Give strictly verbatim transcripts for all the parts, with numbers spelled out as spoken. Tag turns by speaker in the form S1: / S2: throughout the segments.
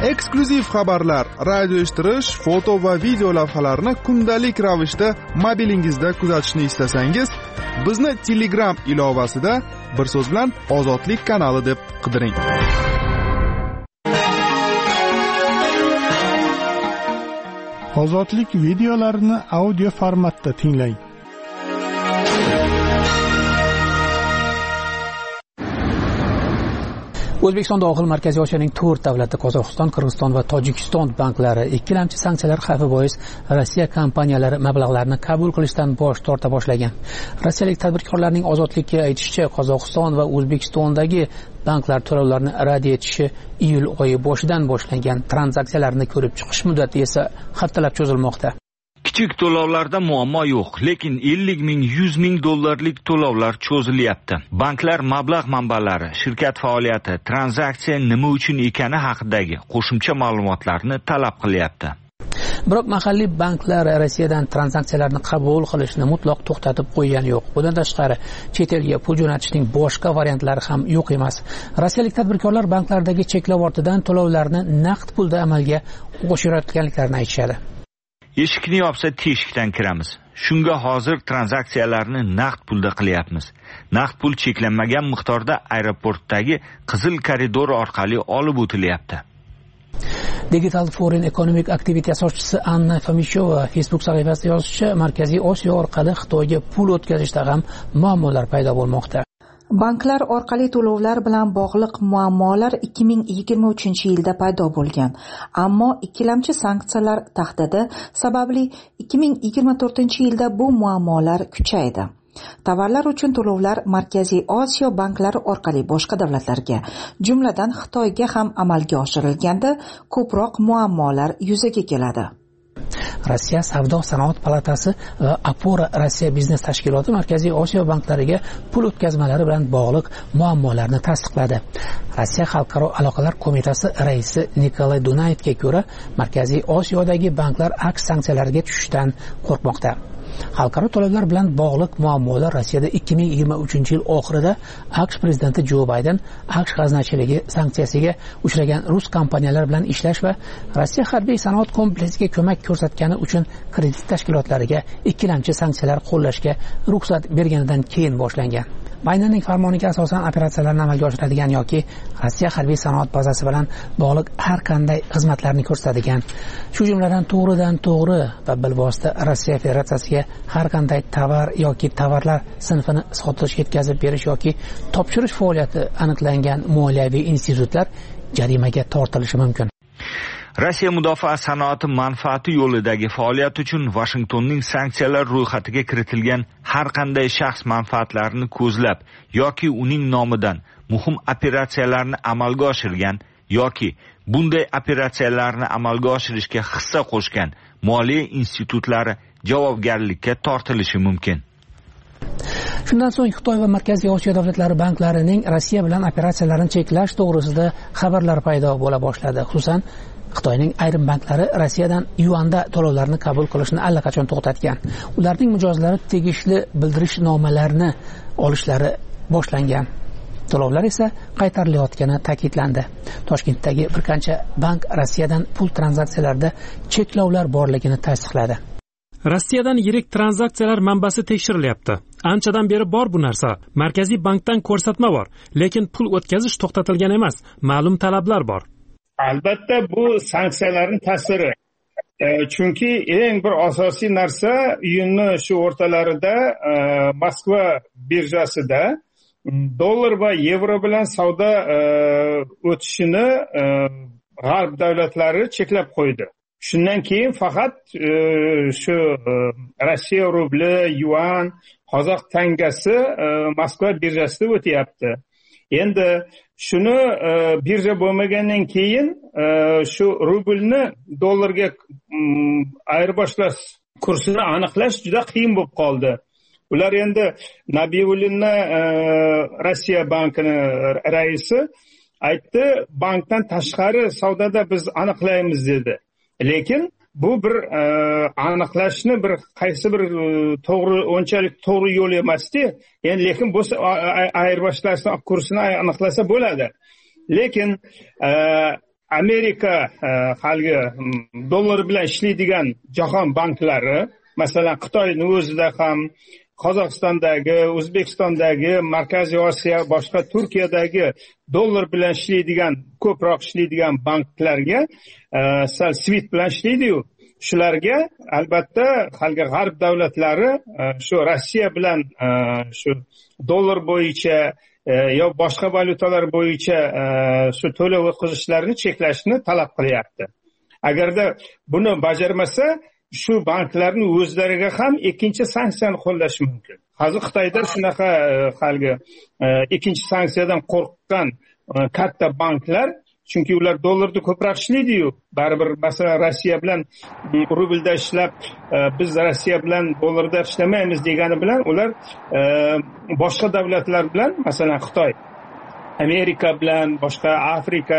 S1: Eksklyuziv xabarlar, radio eshittirish, foto va video lavhalarni kundalik ravishda mobilingizda kuzatishni istasangiz, bizni Telegram ilovasida bir so'z bilan Ozodlik kanali deb qidiring.
S2: Ozodlik videolarini audio formatda tinglang.
S3: O'zbekiston dohil Markaziy Osiyoning to'rt davlati Qozog'iston, Qirg'iziston va Tojikiston banklari ikkilamchi sanksiyalar xavfi bois Rossiya kompaniyalari mablag'larni qabul qilishdan bosh torta boshlagan. Rossiyalik tadbirkorlarning Ozodlikka aytishicha, Qozog'iston va O'zbekistondagi banklar to'lovlarni rad etishi iyul oyi boshidan boshlangan. Tranzaksiyalarni ko'rib chiqish muddati esa haftalab cho'zilmoqda.
S4: Kichik to'lovlarda muammo yo'q, lekin ellik ming, yuz ming dollarlik to'lovlar cho'zilyapti. Banklar mablag' manbalari, shirkat faoliyati, tranzaksiya nima uchun ekani haqidagi qo'shimcha ma'lumotlarni talab qilyapti.
S3: Biroq mahalliy banklar Rossiyadan tranzaksiyalarni qabul qilishni mutlaq to'xtatib qo'ygani yo'q. Bundan tashqari, chet elga pul jo'natishning boshqa variantlari ham yo'q emas. Rossiyalik tadbirkorlar banklardagi cheklov ortidan to'lovlarni naqd pulda amalga oshirayotganliklarini aytishadi.
S4: Eshikni yopsa teshikdan kiramiz. Shunga hozir tranzaksiyalarni naqd pulda qilyapmiz. Naqd pul cheklanmagan miqdorda aeroportdagi qizil koridor orqali olib o'tilyapti.
S3: Digital Foreign Economic Activity asoschisi Anna Famishova Facebook sahifasida yozishicha, Markaziy Osiyo orqali Xitoyga pul o'tkazishda ham muammolar paydo bo'lmoqda.
S5: Banklar orqali to'lovlar bilan bog'liq muammolar ikki ming yigirma uchinchi yilda paydo bo'lgan. Ammo ikkilamchi sanksiyalar tahdidi sababli ikki ming yigirma to'rtinchi yilda bu muammolar kuchaydi. Tovarlar uchun to'lovlar Markaziy Osiyo banklari orqali boshqa davlatlarga, jumladan Xitoyga ham amalga oshirilganda ko'proq muammolar yuzaga keladi.
S3: Rossiya Savdo sanoat palatasi va Apora Rossiya biznes tashkiloti Markaziy Osiyo banklariga pul o'tkazmalari bilan bog'liq muammolarni tasdiqladi. Rossiya Xalqaro aloqalar qo'mitasi raisi Nikolay Dunayevga ko'ra, Markaziy Osiyodagi banklar aks sanksiyalarga tushishdan qo'rqmoqda. Xalqaro to'lovlar bilan bog'liq muammolar Rossiyada ikki ming yigirma uchinchi yil oxirida AQSh prezidenti Jo Bayden AQSh g'aznachiligi sanksiyasiga uchragan rus kompaniyalari bilan ishlash va Rossiya harbiy sanoat kompleksiga ko'mak ko'rsatgani uchun kredit tashkilotlariga ikkilamchi sanksiyalar qo'llashga ruxsat berganidan keyin boshlangan. Baydenning farmoniga asosan operatsiyalarni amalga oshiradigan yoki Rossiya harbiy sanoat bazasi bilan bog'liq har qanday xizmatlarni ko'rsatadigan, shu jumladan to'g'ridan to'g'ri va bilvosita Rossiya Federatsiyasiga har qanday tovar yoki tovarlar sinfini sotish, yetkazib berish yoki topshirish faoliyati aniqlangan moliyaviy institutlar jarimaga tortilishi mumkin.
S4: Rossiya mudofaa sanoati manfaati yo'lidagi faoliyat uchun Washingtonning sanksiyalar ro'yxatiga kiritilgan har qanday shaxs manfaatlarini ko'zlab yoki uning nomidan muhim operatsiyalarni amalga oshirgan yoki bunday operatsiyalarni amalga oshirishga hissa qo'shgan moliya institutlari javobgarlikka tortilishi mumkin.
S3: Shundan so'ng Xitoy va Markaziy Osiyo davlatlari banklarining Rossiya bilan operatsiyalarini cheklash to'g'risida xabarlar paydo bo'la boshladi. Xususan, Xitoyning ayrim banklari Rossiyadan yuanda to'lovlarni qabul qilishni allaqachon to'xtatgan. Ularning mijozlari tegishli bildirishnomalarni olishlari boshlangan. To'lovlar esa qaytarilayotgani ta'kidlandi. Toshkentdagi bir qancha bank Rossiyadan pul tranzaksiyalarida cheklovlar borligini tasdiqladi.
S6: Rossiyadan yirik tranzaksiyalar manbasi tekshirilyapti. Anchadan beri bor bu narsa. Markaziy bankdan ko'rsatma bor, lekin pul o'tkazish to'xtatilgan emas. Ma'lum talablar bor.
S7: Albatta bu sanksiyalarning ta'siri. E, chunki eng bir asosiy narsa iyunni shu o'rtalarida e, Moskva birjasida dollar va yevro bilan savdo e, o'tishini e, g'arb davlatlari cheklab qo'ydi. Shundan keyin faqat e, shu e, Rossiya rubli, yuan, qozoq tangasi e, Moskva birjasida o'tyapti. Endi shuni e, birja bo'lmagandan keyin e, shu rublni dollarga mm, ayirboshlash kursini aniqlash juda qiyin bo'lib qoldi. Ular endi Nabiullinni e, Rossiya bankini raisi aytdi, bankdan tashqari savdoda biz aniqlaymiz dedi. Lekin bu bir e, aniqlashni bir qaysi bir e, to'g'ri onchalik to'g'ri yo'l emasdi. Endi lekin bu ayirboshlashni kursini aniqlasa bo'ladi. Lekin e, Amerika haligi dollar bilan ishlaydigan jahon banklari, masalan Xitoyning o'zida ham, Qozog'istondagi, O'zbekistondagi, Markaziy Osiyo, boshqa Turkiyadagi dollar bilan ishlaydigan, ko'proq ishlaydigan banklarga sal SWIFT bilan ishlaydi-yu, shularga albatta haligi g'arb davlatlari shu Rossiya bilan shu dollar bo'yicha yo boshqa valyutalar bo'yicha shu to'lov o'tkazishlarini cheklashni talab qilyapti. Agarda buni bajarmasa, shu banklarning o'zlariga ham ikkinchi sanksiyani qo'llash mumkin. Hozir Xitoyda shunaqa haligi ikkinchi sanksiyadan qo'rqqan katta banklar, chunki ular dollarda ko'proq ishlaydi-yu, baribir masalan Rossiya bilan rublda ishlab, biz Rossiya bilan dollarda ishlamaymiz degani bilan ular boshqa davlatlar bilan, masalan Xitoy, Amerika bilan, boshqa Afrika,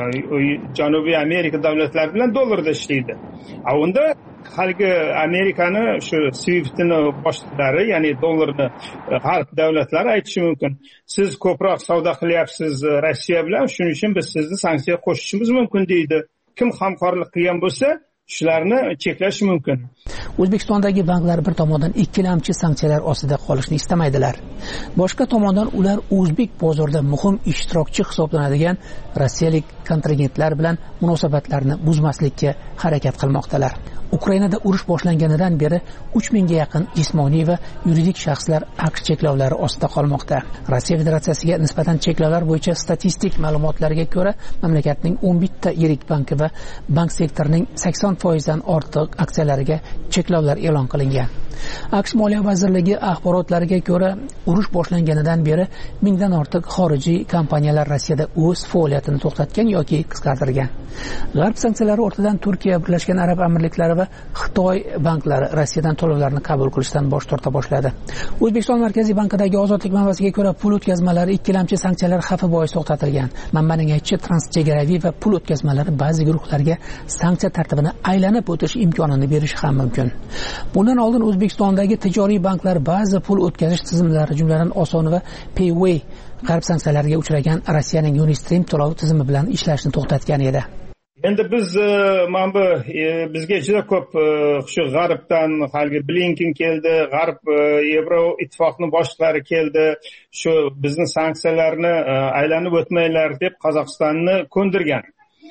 S7: Janubiy Amerika davlatlari bilan dollarda ishlaydi. A unda haligi Amerikani shu SWIFT'ni boshliqlari, ya'ni dollarni g'arb davlatlari aytishi mumkin. Siz ko'proq savdo qilyapsiz Rossiya bilan, shuning uchun biz sizni sanksiya qo'shishimiz mumkin deydi. Kim hamkorlik qilgan bo'lsa, shularni cheklash mumkin.
S3: O'zbekistondagi banklar bir tomondan ikkilamchi sanksiyalar ostida qolishni istamaydilar. Boshqa tomondan ular o'zbek bozorida muhim ishtirokchi hisoblanadigan rossiyalik kontragentlar bilan munosabatlarni buzmaslikka harakat qilmoqdalar. Ukrainada urush boshlanganidan beri uch mingga yaqin jismoniy va yuridik shaxslar aqsh cheklovlari ostida qolmoqda. Rossiya Federatsiyasiga nisbatan cheklovlar bo'yicha statistik ma'lumotlarga ko'ra, mamlakatning o'n bitta yirik banki va bank sektorining sakson foizdan ortiq aksiyalariga cheklovlar e'lon qilingan. Aqsh Moliya vazirligi axborotlariga ko'ra, urush boshlanganidan beri mingdan ortiq xorijiy kompaniyalar Rossiyada o'z faoliyatini to'xtatgan yoki qisqartirgan. G'arb sanksiyalari ortidan Turkiya, Birlashgan Arab Amirliklari va Xitoy banklari Rossiyadan to'lovlarni qabul qilishdan bosh torta boshladi. O'zbekiston Markaziy bankidagi ozodlik manbasiga ko'ra, pul o'tkazmalari ikkilamchi sanksiyalar xavfi bois to'xtatilgan. Manbaning aytishicha, transchegaraviy va pul o'tkazmalari ba'zi guruhlarga sanksiya tartibini aylanib o'tish imkonini berishi ham mumkin. Bundan oldin O'zbekistondagi tijoriy banklar ba'zi pul o'tkazish tizimlari, jumladan Oson va Payway g'arb sanksiyalariga uchragan Rossiyaning Unistream to'lov tizimi bilan ishlashni to'xtatgan edi.
S7: Endi biz mana bu bizga juda ko'p shu g'arbdan haligi Blinken keldi, g'arb Yevro ittifoqni boshliqlari keldi, shu bizni sanksiyalarni aylanib o'tmanglar deb Qozog'istonni ko'ndirgan.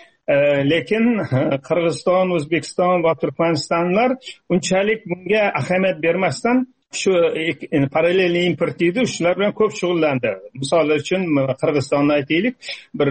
S7: Lekin Qirg'iziston, O'zbekiston va Turkmanistonlar unchalik bunga ahamiyat bermasdan shu parallel import deydi, shular bilan ko'p shug'ullandi. Misol uchun Qirg'izistonni aytaylik, bir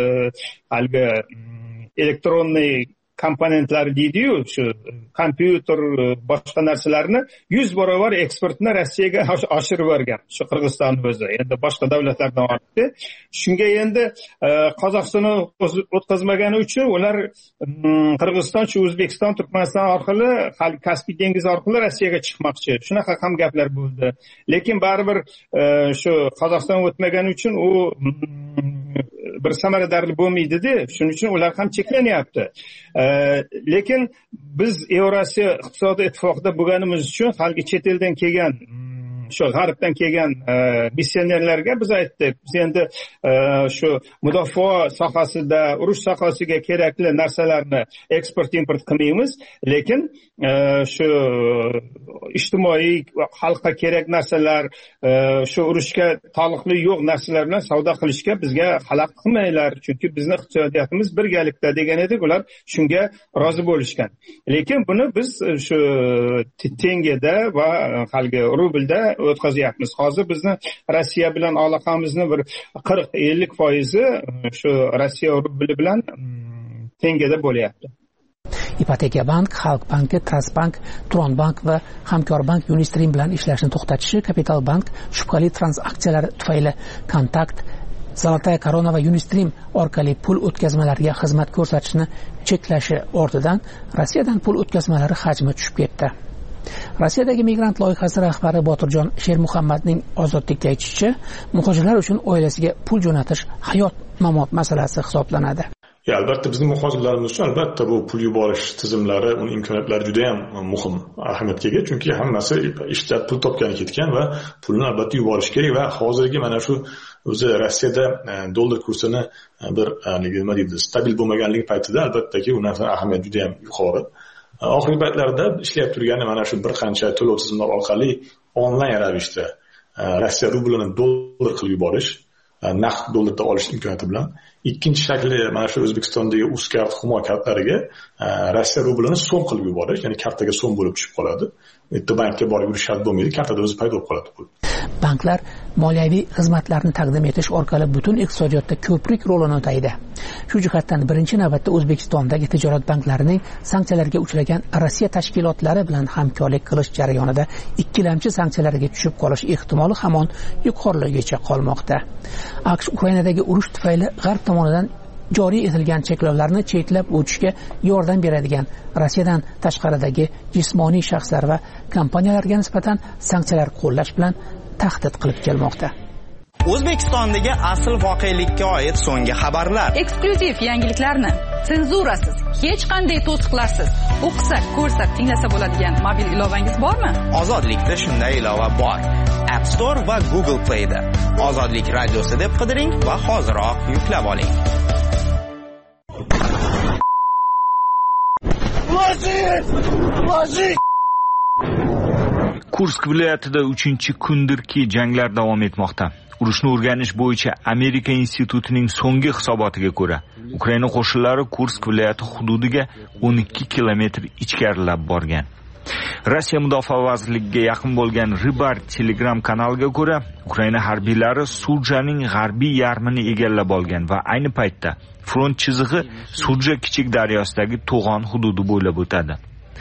S7: haligi elektronniy komponentlar deydi-yu, shu kompyuter, boshqa narsalarni yuz barobar eksportni Rossiyaga oshirib bergan. Shu Qirg'izistonning o'zi, endi boshqa davlatlardan ortdi. Shunga endi Qozog'istonni o'tkazmagani uchun ular Qirg'iziston, shu O'zbekiston, Turkmaniston orqali, Kaspiy dengizi orqali Rossiyaga chiqmoqchi. Shunaqa ham gaplar bo'ldi. Lekin baribir shu Qozog'iston o'tmagani uchun u bir samaradorli bo'lmaydi-da, shuning uchun ular ham cheklanyapti. Lekin biz Yevrosiyo iqtisodiy ittifoqida bo'lganimiz uchun haligi chet eldan kelgan, shu g'arbdan kelgan missionerlarga biz aytdik, biz endi shu mudofaa sohasida, urush sohasiga kerakli narsalarni eksport import qilmaymiz, lekin shu ijtimoiy xalqqa kerak narsalar, shu urushga taalluqli yo'q narsalar bilan savdo qilishga bizga xalaqit qilmanglar, chunki bizning iqtisodiyotimiz birgalikda degan edik, ular shunga rozi bo'lishgan. Lekin buni biz shu tengada va haligi rublda o'tkazyapmiz. Hozir bizni Rossiya bilan aloqamizni bir qirq ellik foizi shu Rossiya rubli bilan tengada bo'lyapti.
S3: Ipoteka bank, Xalq banki, Trustbank, Tronbank va Hamkorbank Unistream bilan ishlashni to'xtatishi, Kapital bank shubhali transaksiyalar tufayli Kontakt, Zolotaya Korona va Unistream orqali pul o'tkazmalariga xizmat ko'rsatishni cheklashi ortidan Rossiyadan pul o'tkazmalari hajmi tushib ketdi. Rossiyadagi migrant loyihasi rahbari Botirjon Shermuhammadning Ozodlikda aytishicha, muhojirlar uchun oilasiga pul jo'natish hayot-mamot masalasi hisoblanadi.
S8: albatta bizning muhojirlarimiz uchun albatta bu pul yuborish tizimlari, uning imkoniyatlari juda ham muhim ahamiyatga ega, chunki hammasi ishlab pul topgani ketgan va pulni albatta yuborish kerak va hozirgi mana shu o'zi Rossiyada dollar kursini bir nima deydi, stabil bo'lmaganligi paytida albattaki u narsa ahamiyati juda ham yuqori. Oxirgi paytlarda ishlab turgani mana shu bir qancha to'lov tizimlari orqali onlayn ravishda Rossiya rublini dollar qilib yuborish, naqd dollarda olish imkoniyati bilan. Ikkinchi shakli mana shu O'zbekistondagi Uzcard Humo kartalariga Rossiya rublini so'm qilib yuborish, ya'ni kartaga so'm bo'lib tushib qoladi. Bitta bankka borib yurish shart bo'lmaydi, kartada o'zi paydo bo'lib qoladi pul.
S3: Banklar moliyaviy xizmatlarni taqdim etish orqali butun iqtisodiyotda ko'prik rolini o'taydi. Shu jihatdan birinchi navbatda O'zbekistondagi tijorat banklarining sanksiyalarga uchragan Rossiya tashkilotlari bilan hamkorlik qilish jarayonida ikkilamchi sanksiyalarga tushib qolish ehtimoli hamon yuqorigacha qolmoqda. AQSh Ukrainadagi urush tufayli G'arb tomonidan joriy etilgan cheklovlarni cheklab o'tishga yordam beradigan Rossiyadan tashqaridagi jismoniy shaxslar va kompaniyalarga nisbatan sanksiyalar qo'llash bilan tahdid qilib kelmoqda.
S9: O'zbekistondagi asl voqelikka oid so'nggi xabarlar,
S10: eksklyuziv yangiliklarni senzurasiz, hech qanday to'siqlarsiz o'qisak, ko'rsak, tinglasa bo'ladigan mobil ilovangiz bormi?
S9: Ozodlikda shunday ilova bor. App Store va Google Play da Ozodlik radiosi deb qidiring va hoziroq yuklab oling.
S4: Kursk viloyatida uchinchi kundirki janglar davom etmoqda. Urushni o'rganish bo'yicha Amerika institutining so'nggi hisobotiga ko'ra, Ukraina qo'shinlari Kursk viloyati hududiga o'n ikki kilometr ichkarilab borgan. Rossiya Mudofaa vazirligiga yaqin bo'lgan Rybar Telegram kanaliga ko'ra, Ukraina harbiylari Surjaning g'arbiy yarmini egallab olgan va ayni paytda front chizig'i Surja kichik daryosidagi to'g'on hududi bo'ylab o'tadi.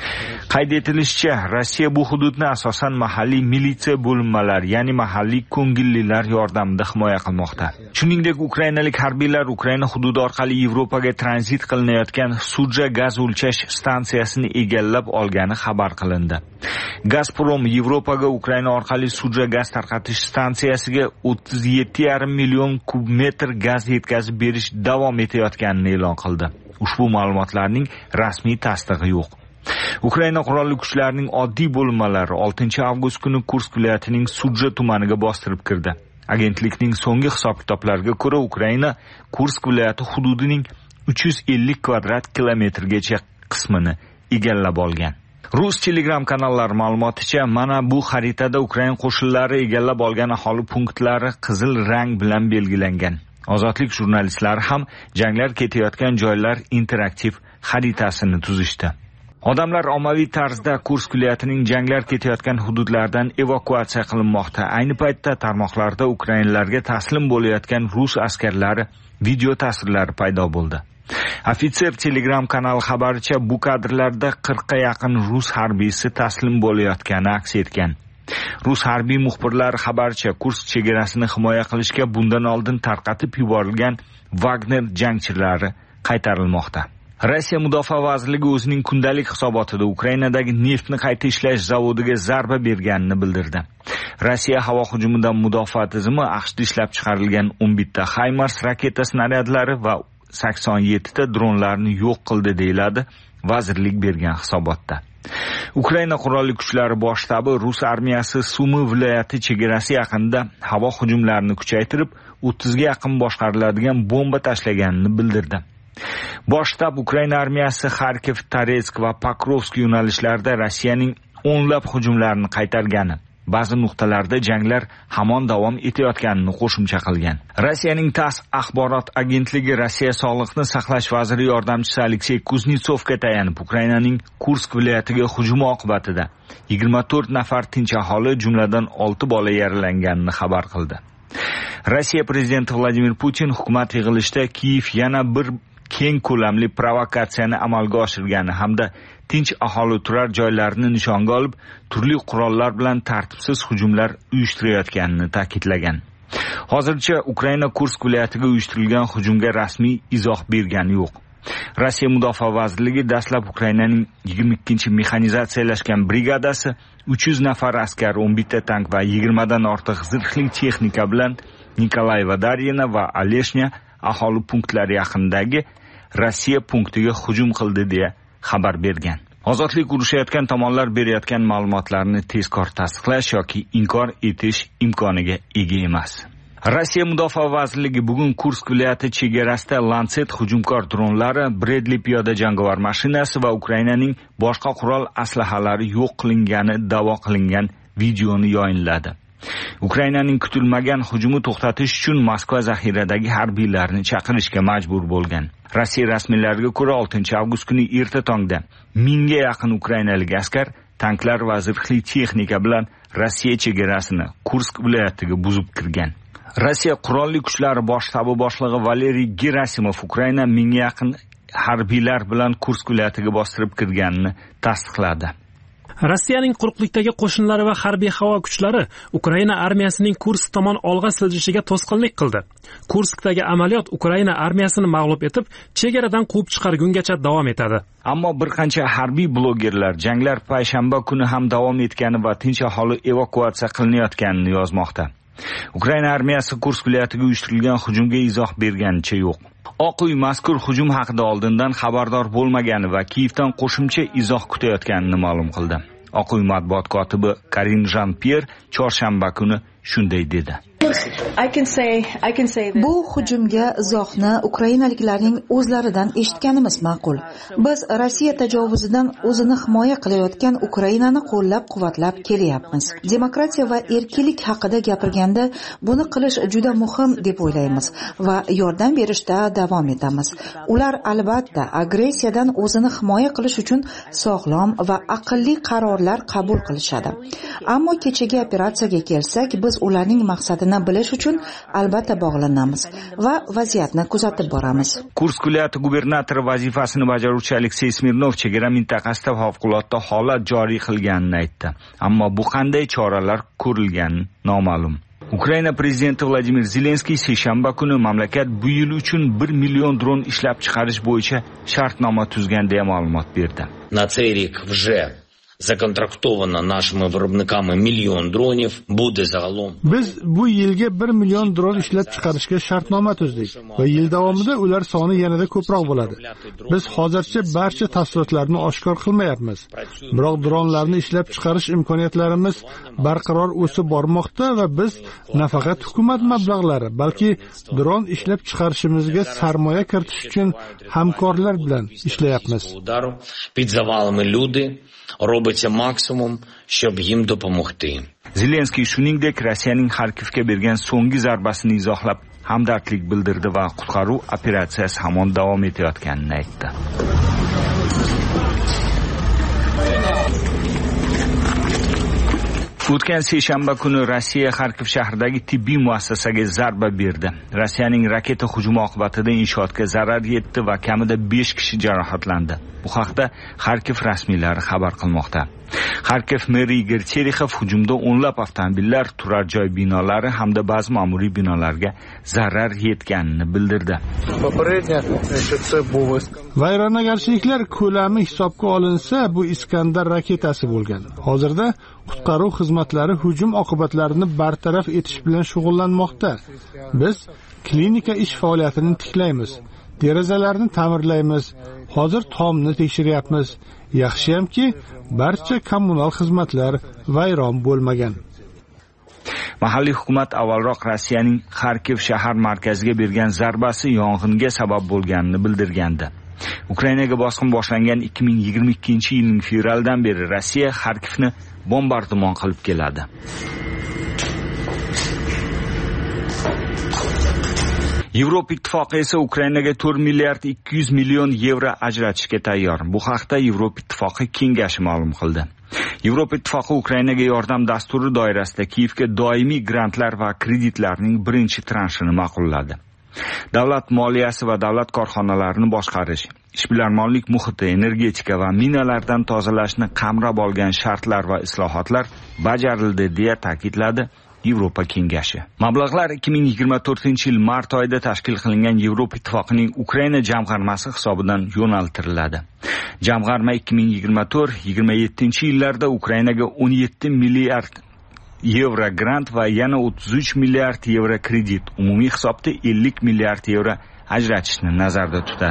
S4: Qayd etilishicha, Rossiya bu hududni asosan mahalliy militsiya bo'linmalari, ya'ni mahalliy ko'ngillilar yordamida himoya qilmoqda. Shuningdek, ukrainalik harbiylar Ukraina hududi orqali Yevropaga tranzit qilinayotgan Surja gaz o'lchash stansiyasini egallab olgani xabar qilindi. Gazprom Yevropaga Ukraina orqali Surja gaz tarqatish stansiyasiga o'ttiz yetti yarim million kub metr gaz yetkazib berish davom etayotganini e'lon qildi. Ushbu ma'lumotlarning rasmiy tasdig'i yo'q. Ukraina qurolli kuchlarining oddiy bo'linmalari oltinchi avgust kuni Kursk viloyatining Surja tumaniga bostirib kirdi. Agentlikning so'nggi hisob-kitoblariga ko'ra, Ukraina Kursk viloyati hududining uch yuz ellik kvadrat kilometrgacha qismini egallab olgan. Rus Telegram kanallari ma'lumoticha, mana bu xaritada Ukraina qo'shinlari egallab olgan aholi punktlari qizil rang bilan belgilangan. Ozodlik jurnalistlari ham janglar ketayotgan joylar interaktiv xaritasini tuzishdi. Odamlar ommaviy tarzda Kursk viloyatining janglar ketayotgan hududlaridan evakuatsiya qilinmoqda. Ayni paytda tarmoqlarda ukrainlarga taslim bo'layotgan rus askarlari video tasvirlari paydo bo'ldi. Ofitser Telegram kanali xabaricha, bu kadrlarda qirqqa yaqin rus harbiysi taslim bo'layotgani aks etgan. Rus harbiy muxbirlari xabaricha, Kursk chegarasini himoya qilishga bundan oldin tarqatib yuborilgan Wagner jangchilari qaytarilmoqda. Rossiya Mudofaa vazirligi o'zining kundalik hisobotida Ukrainadagi neftni qayta ishlash zavodiga zarba berganini bildirdi. Rossiya havo hujumidan mudofaa tizimi AQShda ishlab chiqarilgan o'n bitta HIMARS raketa snaryadlari va sakson yetti ta dronlarni yo'q qildi deyiladi vazirlik bergan hisobotda. Ukraina qurolli kuchlari bosh shtabi Rus armiyasi Sumy viloyati chegarasi yaqinida havo hujumlarini kuchaytirib, o'ttizga yaqin boshqariladigan bomba tashlaganini bildirdi. Bosh shtab Ukraina armiyasi Kharkiv, Toretsk va Pokrovsk yo'nalishlarida Rossiyaning o'nlab hujumlarini qaytargani, ba'zi nuqtalarda janglar hamon davom etayotganini qo'shimcha qilgan. Rossiyaning TASS axborot agentligi Rossiya sog'liqni saqlash vaziri yordamchisi Aleksey Kuznetsovga tayanib, Ukrainaning Kursk viloyatiga hujumi oqibatida yigirma to'rt nafar tinch aholi, jumladan olti bola yaralanganini xabar qildi. Rossiya prezidenti Vladimir Putin hukumat yig'ilishida Kiyev yana bir keng ko'lamli provokatsiyani amalga oshirgani hamda tinch aholi turar joylarini nishonga olib, turli qurollar bilan tartibsiz hujumlar uyushtirayotganini ta'kidlagan. Hozircha Ukraina Kursk viloyatiga uyushtirilgan hujumga rasmiy izoh bergani yo'q. Rossiya Mudofaa vazirligi dastlab Ukrainaning yigirma ikkinchi mexanizatsiyalashgan brigadasi uch yuz nafar askar, o'n bitta tank va yigirma dan ortiq zirhli texnika bilan Nikolayev, Daryina va Aleshnya aholi punktlari yaqinidagi Rossiya punktiga hujum qildi deya xabar bergan. Ozodlik urushayotgan tomonlar berayotgan ma'lumotlarni tezkor tasdiqlash yoki inkor etish imkoniga ega emas. Rossiya Mudofaa vazirligi bugun Kursk viloyati chegarasida Lancet hujumkor dronlari, Bradley piyoda jangovar mashinasi va Ukrainaning boshqa qurol aslahalari yo'q qilingani da'vo qilingan videoni yayinladi. Ukrainaning kutilmagan hujumni to'xtatish uchun Moskva zaxiradagi harbiylarni chaqirishga majbur bo'lgan. Rossiya rasmiylariga ko'ra oltinchi avgust kuni erta tongda mingga yaqin ukrainalik askar tanklar va zirhli texnika bilan Rossiya chegarasini Kursk viloyatiga buzib kirgan. Rossiya qurolli kuchlari bosh shtabi boshlig'i Valeriy Gerasimov Ukraina mingga yaqin harbiylar bilan Kursk viloyatiga bostirib kirganini tasdiqladi.
S6: Rossiyaning quruqlikdagi qo'shinlari va harbiy havo kuchlari Ukraina armiyasining Kursk tomon olg'a siljishiga to'sqinlik qildi. Kurskdagi amaliyot Ukraina armiyasini mag'lub etib, chegaradan quvib chiqargungacha davom etadi.
S4: Ammo bir qancha harbiy blogerlar janglar payshanba kuni ham davom etgani va tinch aholi evakuatsiya qilinayotganini yozmoqda. Ukraina armiyasi Kursk viloyatiga uyushtirilgan hujumga izoh berganicha yo'q. Oq uy mazkur hujum haqida oldindan xabardor bo'lmagani va Kiyevdan qo'shimcha izoh kutayotganini ma'lum qildi. Oq uy matbuot kotibi Karin Jean-Pierre chorshanba kuni shunday dedi.
S5: Bu hujumga izohni ukrainaliklarning o'zlaridan eshitganimiz ma'qul. Biz Rossiya tajovuzidan o'zini himoya qilayotgan Ukrainani qo'llab-quvvatlab kelyapmiz. Demokratiya va erkinlik haqida gapirganda buni qilish juda muhim deb o'ylaymiz va yordam berishda davom etamiz. Ular albatta agressiyadan o'zini himoya qilish uchun sog'lom va aqlli qarorlar qabul qilishadi. Ammo kechagi operatsiyaga kelsak, biz ularning maqsadini bilish uchun albatta bog'lanamiz va vaziyatni kuzatib boramiz.
S4: Kursk viloyati gubernatori vazifasini bajaruvchi Aleksey Smirnov chegara mintaqasida favqulodda holat joriy qilganini aytdi. Ammo bu qanday choralar ko'rilgani noma'lum. Ukraina prezidenti Vladimir Zelenskiy seshanba kuni mamlakat bu yil uchun bir million dron ishlab chiqarish bo'yicha shartnoma tuzgan deya ma'lumot berdi.
S11: На цей рік вже законтрактовано нашими виробниками мільйон дронів, буде загалом.
S2: Biz bu yilga bir million dron ishlab chiqarishga shartnoma tuzdik va yil davomida ular soni yanada ko'proq bo'ladi. Biz hozircha barcha tafsilotlarni oshkor qilmayapmiz. Biroq dronlarni ishlab chiqarish imkoniyatlarimiz barqaror o'sib bormoqda va biz nafaqat hukumat mablag'lari, balki dron ishlab chiqarishimizga sarmoya kiritish uchun hamkorlar bilan ishlayapmiz.
S11: Pід завалами люди робиться максимум, щоб їм допомогти.
S4: Zelenskiy shuningdek Rossiyaning Xarkivga bergan so'nggi zarbasini izohlab hamdardlik bildirdi va qutqaruv operatsiyasi hamon davom etayotganini aytdi. O'tgan seshanba kuni Rossiya Xarkiv shahridagi tibbiy muassasaga zarba berdi. Rossiyaning raketa hujumi oqibatida inshootga zarar yetdi va kamida besh kishi jarohatlandi. Bu haqda Xarkiv rasmiylari xabar qilmoqda. Xarkiv meri Igor Terexov hujumda o'nlab avtomobillar, turar joy binolari hamda ba'zi ma'muriy binolarga zarar yetganini bildirdi.
S2: Vayronagarchiliklar ko'lami hisobga olinsa, bu Iskandar raketasi bo'lgan. Hozirda qutqaruv xizmatlari hujum oqibatlarini bartaraf etish bilan shug'ullanmoqda. Biz klinika ish faoliyatini tiklaymiz, derazalarni ta'mirlaymiz, hozir tomni tekshiryapmiz. Yaxshiyamki, barcha kommunal xizmatlar vayron bo'lmagan.
S4: Mahalliy hukumat avvalroq Rossiyaning Xarkiv shahar markaziga bergan zarbasi yong'inga sabab bo'lganini bildirgandi. Ukrainaga bosqin boshlangan ikki ming yigirma ikkinchi yilning fevralidan beri Rossiya Xarkivni bombardimon qilib keladi. Yevropa ittifoqi esa Ukrainaga to'rt milliard ikki yuz million yevro ajratishga tayyor. Bu haqda Yevropa ittifoqi kengashi ma'lum qildi. Yevropa ittifoqi Ukrainaga yordam dasturi doirasida Kiyevga doimiy grantlar va kreditlarning birinchi transhini ma'qulladi. Davlat moliyasi va davlat korxonalarini boshqarish, ishbilarmonlik muhiti, energetika va minalardan tozalashni qamrab olgan shartlar va islohotlar bajarildi deya ta'kidladi Yevropa kengashi. Mablag'lar ikki ming yigirma to'rtinchi yil mart oyida tashkil qilingan Yevropa ittifoqining Ukraina jamg'armasi hisobidan yo'naltiriladi. Jamg'arma ikki ming yigirma to'rt yigirma yettinchi yillarda Ukrainaga o'n yetti milliard yevro grant va yana o'ttiz uch milliard yevro kredit, umumiy hisobda ellik milliard yevro ajratishni nazarda tutadi.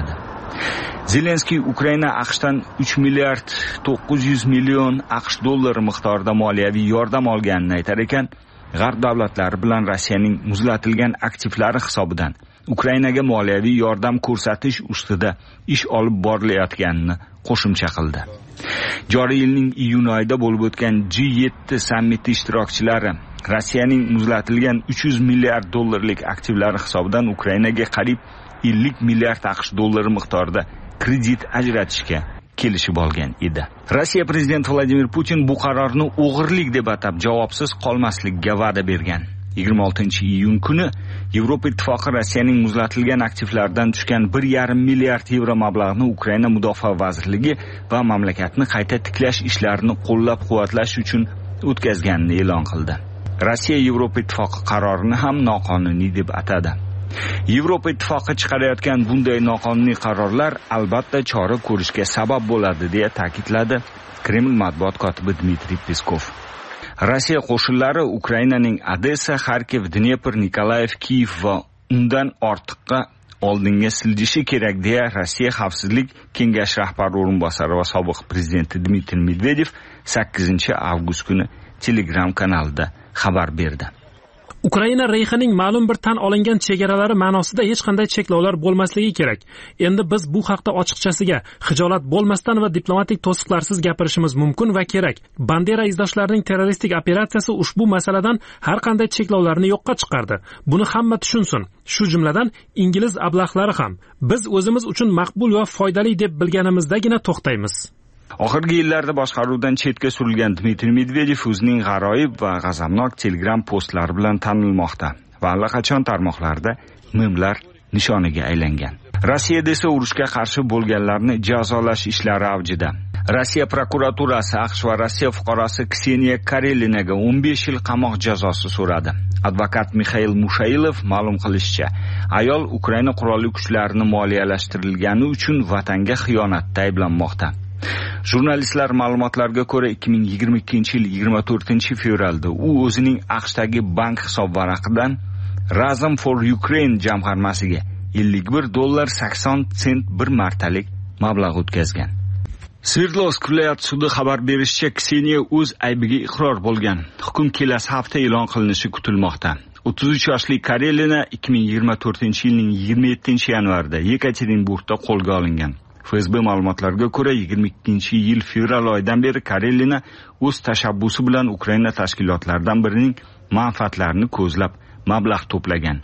S4: Zelenskiy Ukraina AQShdan uch milliard to'qqiz yuz million AQSh dollari miqdorida moliyaviy yordam olganini aytar ekan, G'arb davlatlari bilan Rossiyaning muzlatilgan aktivlari hisobidan Ukrainaga moliyaviy yordam ko'rsatish ustida ish olib borilayotganini qo'shimcha qildi. Joriy yilning iyun oyida bo'lib o'tgan G yetti sammiti ishtirokchilari Rossiyaning muzlatilgan uch yuz milliard dollarlik aktivlari hisobidan Ukrainaga qariyb ellik milliard AQSh dollari miqdorida kredit ajratishga kelishib olgan edi. Rossiya prezidenti Vladimir Putin bu qarorni o'g'irlik deb atab javobsiz qolmaslikka va'da bergan. yigirma oltinchi iyun kuni Yevropa Ittifoqi Rossiyaning muzlatilgan aktivlaridan tushgan bir yarim milliard yevro mablag'ni Ukraina Mudofaa vazirligi va mamlakatni qayta tiklash ishlarini qo'llab-quvvatlash uchun o'tkazganini e'lon qildi. Rossiya Yevropa Ittifoqi qarorini ham noqonuniy deb atadi. Yevropa Ittifoqi chiqarayotgan bunday noqonuniy qarorlar albatta chora ko'rishga sabab bo'ladi deya ta'kidladi Kreml matbuot kotibi Dmitriy Peskov. Rossiya qo'shinlari Ukrainaning Odessa, Xarkiv, Dnepr, Nikolayev, Kiyev va undan ortiqqa oldinga siljishi kerak deya Rossiya Xavfsizlik kengashi rahbari o'rinbosari va sobiq prezidenti Dmitriy Medvedev sakkizinchi avgust kuni Telegram kanalida xabar berdi.
S6: Ukraina reyxining ma'lum bir tan olingan chegaralari ma'nosida hech qanday cheklovlar bo'lmasligi kerak. Endi biz bu haqda ochiqchasiga, xijolat bo'lmasdan va diplomatik to'siqlarsiz gapirishimiz mumkin va kerak. Bandera izdoshlarining terroristik operatsiyasi ushbu masaladan har qanday cheklovlarni yo'qqa chiqardi. Buni hamma tushunsin. Shu jumladan ingliz ablaqlari ham. Biz o'zimiz uchun maqbul va foydali deb bilganimizdagina to'xtaymiz.
S4: Oxirgi yillarda boshqaruvdan chetga surilgan Dmitriy Medvedev o'zining g'aroyib va g'azabnok Telegram postlari bilan tanilmoqda va allaqachon tarmoqlarda memlar nishoniga aylangan. Rossiyada esa urushga qarshi bo'lganlarni jazolash ishlari avjida. Rossiya prokuraturasi AQSh va Rossiya fuqarosi Kseniya Karelinaga o'n besh yil qamoq jazosi so'radi. Advokat Mikhail Mushailov ma'lum qilishicha, ayol Ukraina qurolli kuchlarini moliyalashtirilgani uchun vatanga xiyonatda ayblanmoqda. Jurnalistlar ma'lumotlariga ko'ra ikki ming yigirma ikkinchi yil yigirma to'rtinchi fevralda u o'zining AQShdagi bank hisob varaqidan Razom for Ukraine jamg'armasiga ellik bir dollar sakson sent bir martalik mablag' o'tkazgan. Sverdlovsk viloyat sudi xabar berishicha, Kseniya o'z aybiga iqror bo'lgan. Hukm kelasi hafta e'lon qilinishi kutilmoqda. o'ttiz uch yoshli Karelina ikki ming yigirma to'rtinchi yilning yigirma yettinchi yanvarida Yekaterinburgda qo'lga olingan. F S B ma'lumotlariga ko'ra yigirma ikkinchi yil fevral oyidan beri Karelina o'z tashabbusi bilan Ukraina tashkilotlaridan birining manfaatlarini ko'zlab mablag' to'plagan.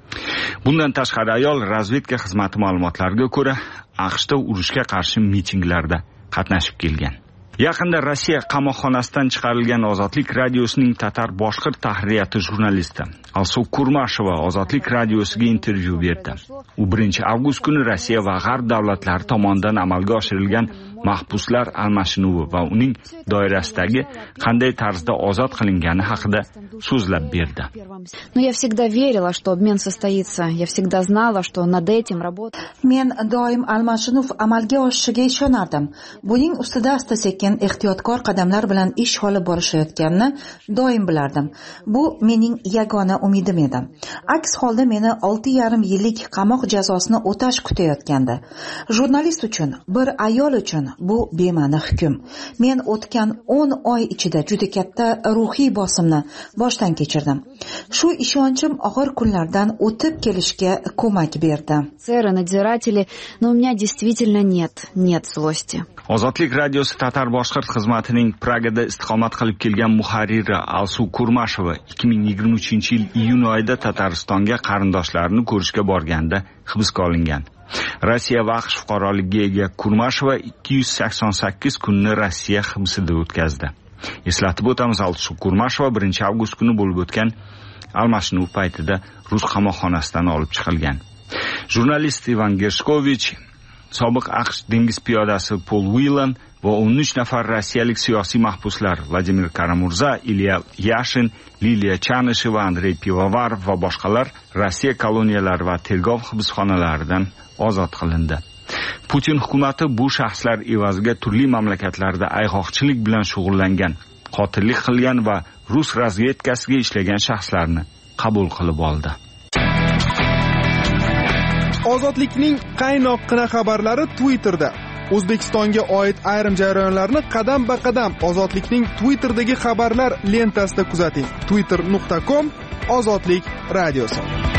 S4: Bundan tashqari ayol razvedka xizmati ma'lumotlariga ko'ra AQShda urushga qarshi mitinglarda qatnashib kelgan. Yaqinda Rossiya qamoqxonasidan chiqarilgan Ozodlik radiosining tatar boshqirt tahririyati jurnalisti Alsu Kurmashova Ozodlik radiosiga intervyu berdi. U birinchi avgust kuni Rossiya va G'arb davlatlari tomonidan amalga oshirilgan mahbuslar almashinuvi va uning doirasidagi qanday tarzda ozod qilingani haqida so'zlab berdi.
S12: Но я всегда верила, что обмен состоится. Я всегда знала, что над этим работают.
S5: Men doim almashinuv amalga oshishiga ishonardim. Buning ustida asta-sekin ehtiyotkor qadamlar bilan ish olib borishayotganini doim bilardim. Bu mening yagona umidim edi. Aks holda meni olti yarim yillik qamoq jazosini o'tash kutayotgandi. Jurnalist uchun, bir ayol uchun bu bema'ni hukm. Men o'tgan o'n oy ichida juda katta ruhiy bosimni boshdan kechirdim. Shu ishonchim og'ir kunlardan o'tib kelishga ko'mak berdi.
S12: Сэры, надзиратели, но у меня действительно нет, нет злости.
S4: Ozodlik radiosi tatar boshqirt xizmatining Pragada istiqomat qilib kelgan muharriri Alsu Kurmashova ikki ming yigirma uchinchi yil iyun oyida Tataristonga qarindoshlarini ko'rishga borganda hibsga olingan. Rossiya va AQSh fuqaroligiga ega Kurmashova ikki yuz sakson sakkiz kunni Rossiya hibsida o'tkazdi. Eslatib o'tamiz, Alsu Kurmashova birinchi avgust kuni bo'lib o'tgan almashinuv paytida rus qamoqxonasidan olib chiqilgan. Jurnalist Ivan Gershkovich, sobiq AQSh dengiz piyodasi Paul Whelan va o'n uch nafar rossiyalik siyosiy mahbuslar Vladimir Karamurza, Ilya Yashin, Liliya Chanisheva, Andrey Pivovarov va boshqalar Rossiya koloniyalari va tergov hibsxonalaridan ozod qilindi. Putin hukumati bu shaxslar evaziga turli mamlakatlarda ayg'oqchilik bilan shug'ullangan, qotillik qilgan va rus razvedkasiga ishlagan shaxslarni qabul qilib oldi.
S1: Ozodlikning qaynoqqina xabarlari Twitterda. O'zbekistonga oid ayrim jarayonlarni qadam-ba-qadam Ozodlikning Twitterdagi xabarlar lentasida kuzating. twitter nuqta com Ozodlik radiosi.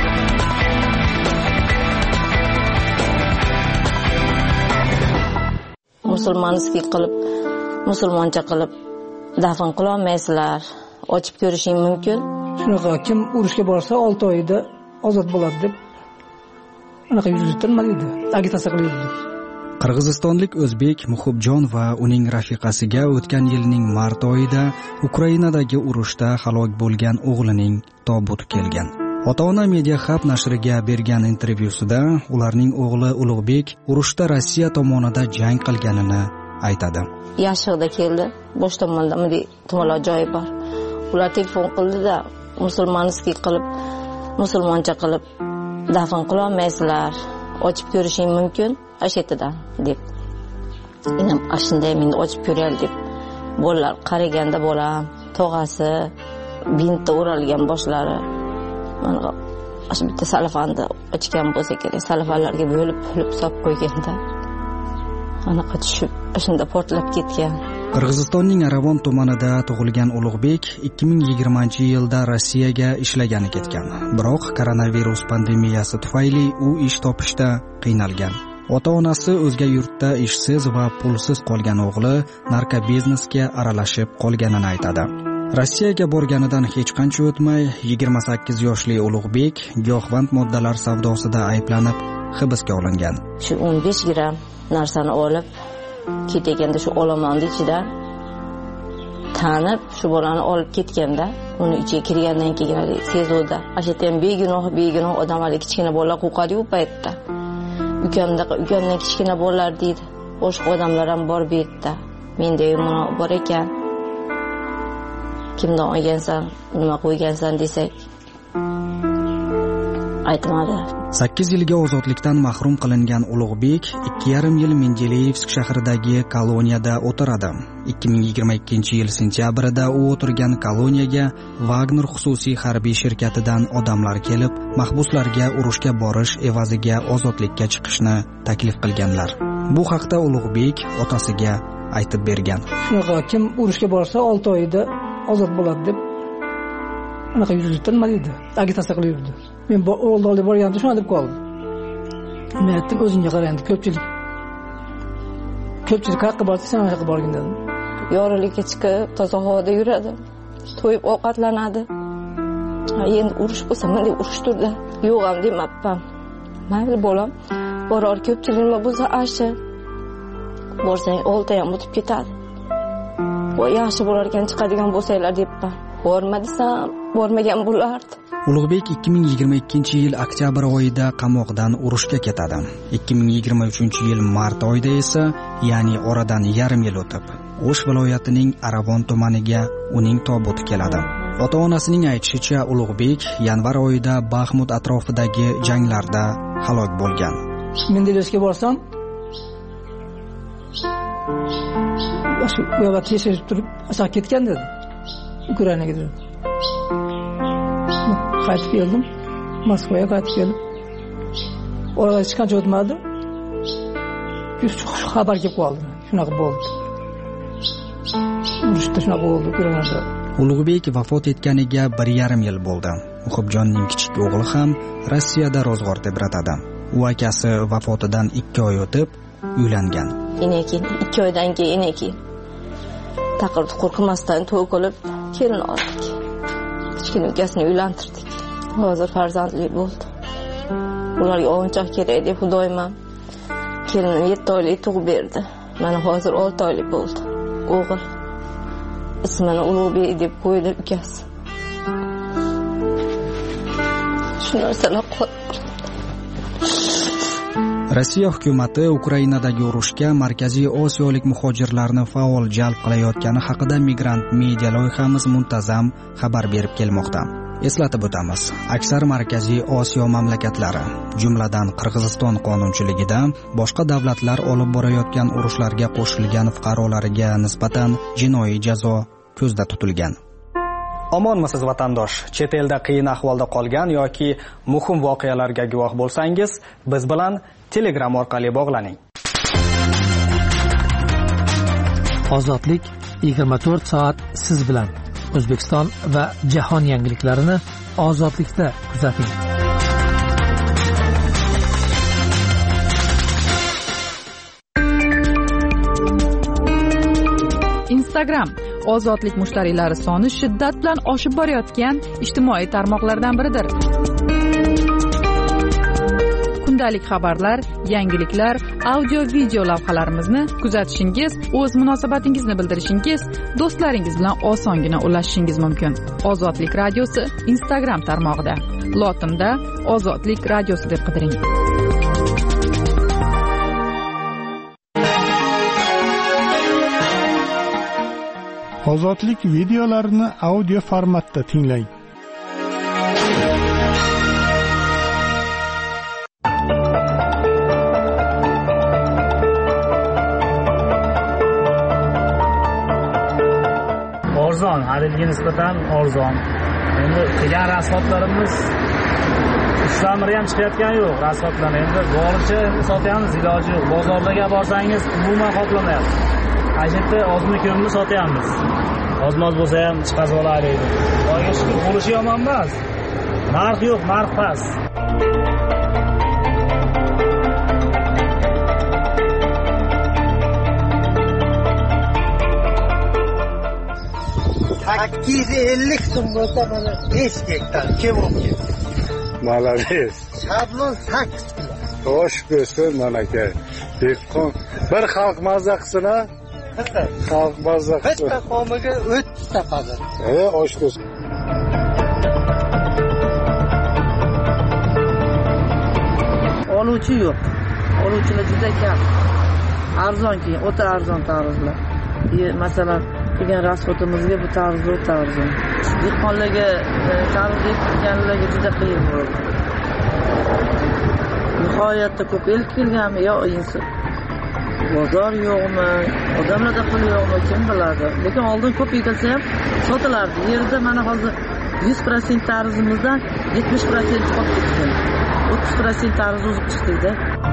S13: Musulmonskiy qilib, musulmoncha qilib dafn qila olmaysizlar. Ochib ko'rishing mumkin.
S14: Shunaqa kim urushga borsa olti oyda ozod bo'ladi deb anaqa yuztirma dedi. Agitatsiya qildi.
S15: Qirg'izistonlik o'zbek Muhibjon va uning rafiqasiga o'tgan yilning mart oyida Ukrainadagi urushda halok bo'lgan o'g'lining tobuti kelgan. Ota-ona Media Hub nashriga bergan intervyusida ularning o'g'li Ulug'bek urushda Rossiya tomonida jang qilganini aytadi.
S13: Yashig'da keldi. Bosh tomonda bunday tumanlar joyi bor. Ular telefon qildi-da, musulmonskiy qilib, musulmoncha qilib dafn qila olmaysizlar. Ochib ko'rishing mumkin ashetidan deb. Inam ashunday meni ochib ko'raylik deb. Bolalar qaraganda bolam, tog'asi bintda o'ralgan boshlari. Mana shu bitta salafanda ochgan bo'lsa kerak, salafanlarga bo'lib pulib solib qo'yganda. Anaqa tushib, shunda portlab ketgan.
S15: Qirg'izistonning Aravon tumanida tug'ilgan Ulug'bek ikki ming yigirmanchi yilda Rossiyaga ishlagani ketgan. Biroq koronavirus pandemiyasi tufayli u ish topishda qiynalgan. Ota-onasi o'zga yurtda ishsiz va pulsiz qolgan o'g'li narkobiznesga aralashib qolganini aytadi. Rossiyaga borganidan hech qancha o'tmay yigirma sakkiz yoshli Ulug'bek giyohvand moddalar savdosida ayblanib hibsga olingan.
S13: Shu o'n besh gramm narsani olib ketganda shu olomonning ichidan tanib shu bolani olib ketganda uni ichiga kirgandan keyin sezuvda ashatan begunoh begunoh odamlar kichkina bolalar qo'rqadi u paytda. Ukamda ukamdan kichkina bolalar deydi. Boshqa odamlar ham bor bu yerda. Menda yomon bor ekan. Kimdan olgansan, nima qo'ygansan desak aytmadi.
S15: sakkiz yilga ozodlikdan mahrum qilingan Ulug'bek ikki yarim yil Mendeleyevsk shahridagi koloniyada o'tiradi. ikki ming yigirma ikkinchi yil sentyabrida u o'tirgan koloniyaga Wagner xususiy harbiy shirkatidan odamlar kelib, mahbuslarga urushga borish evaziga ozodlikka chiqishni taklif qilganlar. Bu haqda Ulug'bek otasiga aytib bergan.
S14: Shunaqa kim urushga borsa olti oyda ozod bo'ladi deb anaqa yuztirma dedi. Agitatsiya qilib yurdi. Men bu o'g'ilni olib borganimda shuna deb qoldim. Men aytdim, o'zingga qara endi ko'pchilik. Ko'pchilik haqqa borsa sen haqqa borgin dedim.
S13: Yorug'likka chiqib, toza havoda yuradi. To'yib ovqatlanadi. Endi urush bo'lsa, men deb urush turdi. Yo'q ham demabman. Mayli bolam, boror ko'pchilik nima bo'lsa ashi. Borsang olti ham o'tib ketadi. Voy yaxshi bo'lar ekan chiqadigan bo'lsanglar debman. Borma desam, bormagan bo'lardi.
S15: Ulug'bek ikki ming yigirma ikkinchi yil oktyabr oyida qamoqdan urushga ketadi. ikki ming yigirma uchinchi yil mart oyida esa, ya'ni oradan yarim yil o'tib, O'sh viloyatining Aravon tumaniga uning tobuti keladi. Ota-onasining aytishicha, Ulug'bek yanvar oyida Baxmut atrofidagi janglarda halok bo'lgan.
S14: Mendeleyevskga borsam, shu yo'lda yashab turib, asal ketgan dedi. Ukrainaga dedi. Qaytib keldim. Moskvaga qaytib keldim. Orada hech qancha o'tmadi. Shu xabar kelib qoldi. Shunaqa bo'ldi. Urushda shunaqa bo'ldi Ukrainada.
S15: Ulug'bek vafot etganiga bir yarim yil bo'ldi. Muhibjonning kichik o'g'li ham Rossiyada ro'zg'or tebratadi. U akasi vafotidan ikki oy o'tib uylangan.
S13: Enekin ikki oydan keyin enekin. Taqir qo'rqmasdan to'y qilib kelin oldik. Kichkina ukasini uylantirdik. Hozir farzandli bo'ldi. Ularga o'yinchoq kerak deb xudoyman. Kelinim yetti oylik tug'ib berdi. Mana hozir olti oylik bo'ldi. O'g'il. Ismini Ulug'bek deb qo'ydi ukasi. Shu narsalar
S15: Rossiya hukumati Ukrainadagi urushga Markaziy Osiyolik muhojirlarni faol jalb qilayotgani haqida Migrant Media loyihamiz muntazam xabar berib kelmoqda. Eslatib o'tamiz, aksar Markaziy Osiyo mamlakatlari, jumladan Qirg'iziston qonunchiligida boshqa davlatlar olib borayotgan urushlarga qo'shilgan fuqarolariga nisbatan jinoiy jazo ko'zda tutilgan. Omonmisiz vatandosh? Chet elda qiyin ahvolda qolgan yoki muhim voqealarga guvoh bo'lsangiz, biz bilan Telegram orqali bog'laning.
S3: Ozodlik yigirma to'rt soat siz bilan. O'zbekiston va jahon yangiliklarini ozodlikda kuzating.
S10: Instagram ozodlik mushtariylari soni shiddat bilan oshib borayotgan ijtimoiy tarmoqlardan biridir. Kundalik xabarlar, yangiliklar, audio-video lavhalarimizni kuzatishingiz, o'z munosabatingizni bildirishingiz, do'stlaringiz bilan osongina ulashishingiz mumkin. Ozodlik radiosi Instagram tarmog'ida. Lotinda Ozodlik radiosi deb qidiring.
S2: Ozodlik videolarini audio formatda tinglang.
S16: Arzon, haligi nisbatan arzon. Endi qilgan rasvotlarimiz ishlamiri ham chiqayotgani yo'q, rasvotlar endi boricha sotyapmiz, iloji yo'q. Bozorga borsangiz umuman qoplamayapti. Ajitda ozmi ko'mni sotyapmiz. Ozmoz bo'lsa ham chiqazib olaylik. Xudoga shukr, bo'lishi yomon emas. Narx yo'q, narx past.
S17: ikki yuz ellik so'm bo'lsa mana besh gektar kebab.
S18: Malades.
S17: Shablon sakkiz kilo.
S18: Xo'sh bo'lsin manaka. Dehqon bir xalq mazza qilsin-a? Xalq mazza qilsin.
S17: Bitta qomiga o'ttiz ta qazir.
S18: E, osh bo'lsin.
S19: Oluvchi yo'q. Oluvchilar juda kam. Arzon keyin, o'ta arzon tarzlar. Masalan, qilgan rasxotimizga bu tarz o'ta arzon. Dehqonlarga tarz etganlarga juda qiyin bo'ldi. Nihoyatda ko'p el kelganmi yo inson. Bozor yo'qmi, odamlarda pul yo'qmi, kim biladi. Lekin oldin ko'p egilsa ham sotilardi. Yerda mana hozir yuz foiz tarzimizdan yetmish foiz qolib ketgan. o'ttiz foiz tarz o'zib chiqdi-da.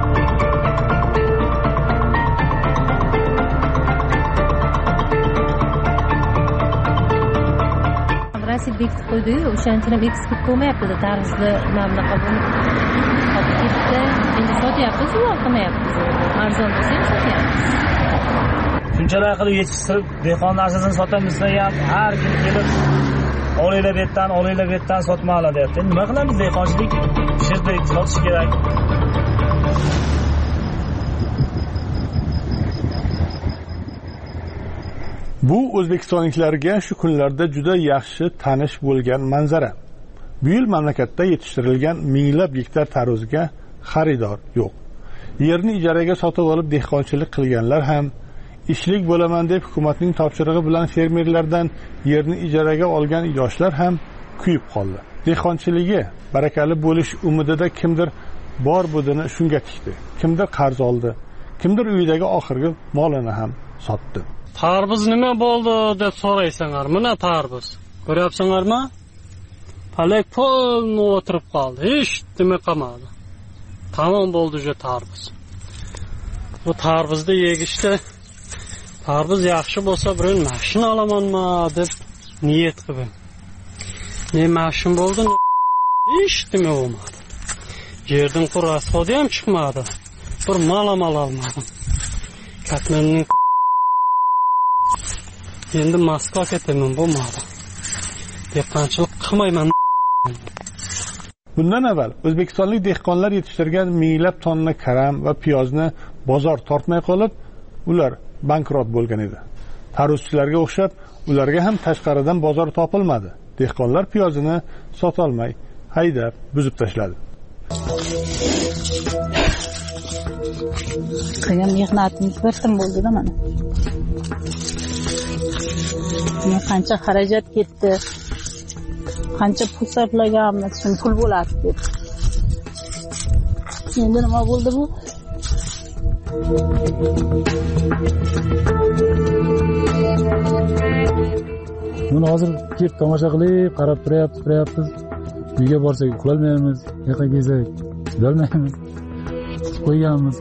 S20: Rasib bekitib qo'ydi-yu, o'shaning uchun ham eksport qilmayapti-da, tarzni mamlaqa bo'lib qolib ketdi. Endi sotyapmiz, yo'q qilmayapmiz. Arzon bo'lsa ham sotyapmiz.
S16: Shunchalar qilib yetishtirib, dehqon narsasini sotamiz ham har kim kelib olinglar bu yerdan, olinglar bu yerdan sotmoqlar deyapti. Nima qilamiz? Dehqonchilik shirda sotish kerak.
S2: Bu o'zbekistonliklarga shu kunlarda juda yaxshi tanish bo'lgan manzara. Bu yil mamlakatda yetishtirilgan minglab gektar tarvuzga xaridor yo'q. Yerni ijaraga sotib olib dehqonchilik qilganlar ham, ishlik bo'laman deb hukumatning topshirig'i bilan fermerlardan yerni ijaraga olgan yoshlar ham kuyib qoldi. Dehqonchiligi barakali bo'lish umidida kimdir bor budini shunga tikdi. Kimdir qarz oldi, kimdir uyidagi oxirgi molini ham sotdi.
S21: Tarvuz nima bo'ldi deb so'raysanlar. Mana tarvuz. Ko'ryapsizlarmi? Palak polni o'tirib qoldi. Hech nima qilmadi. Tamom bo'ldi o'sha tarvuz. Bu tarvuzni yegishda tarvuz yaxshi bo'lsa, bir mashina olamanmi deb niyat qildim. Ne mashina bo'ldi, hech nima bo'lmadi. Yerdan qur'asxodi ham chiqmadi. Bir malamal olmadim. Katmanning endi Moskva ketaman bo'lmadi. Dehqonchilik qilmayman.
S2: Bundan avval o'zbekistonlik dehqonlar yetishtirgan minglab tonna karam va piyozni bozor tortmay qolib, ular bankrot bo'lgan edi. Tarvuzchilarga o'xshab, ularga ham tashqaridan bozor topilmadi. Dehqonlar piyozini sota olmay, haydab, buzib tashladi.
S22: Qilgan mehnatimiz bir tim bo'ldi-da mana. Qancha xarajat ketdi, qancha pul sarflaganmiz, shun pul bo'ladi deb. Endi nima bo'ldi bu?
S7: buni hozir kelib tomosha qilib qarab turayapti turayapmiz uyga borsak uxlolmaymiz yoqqa kelsak bilolmaymiz qo'yganmiz.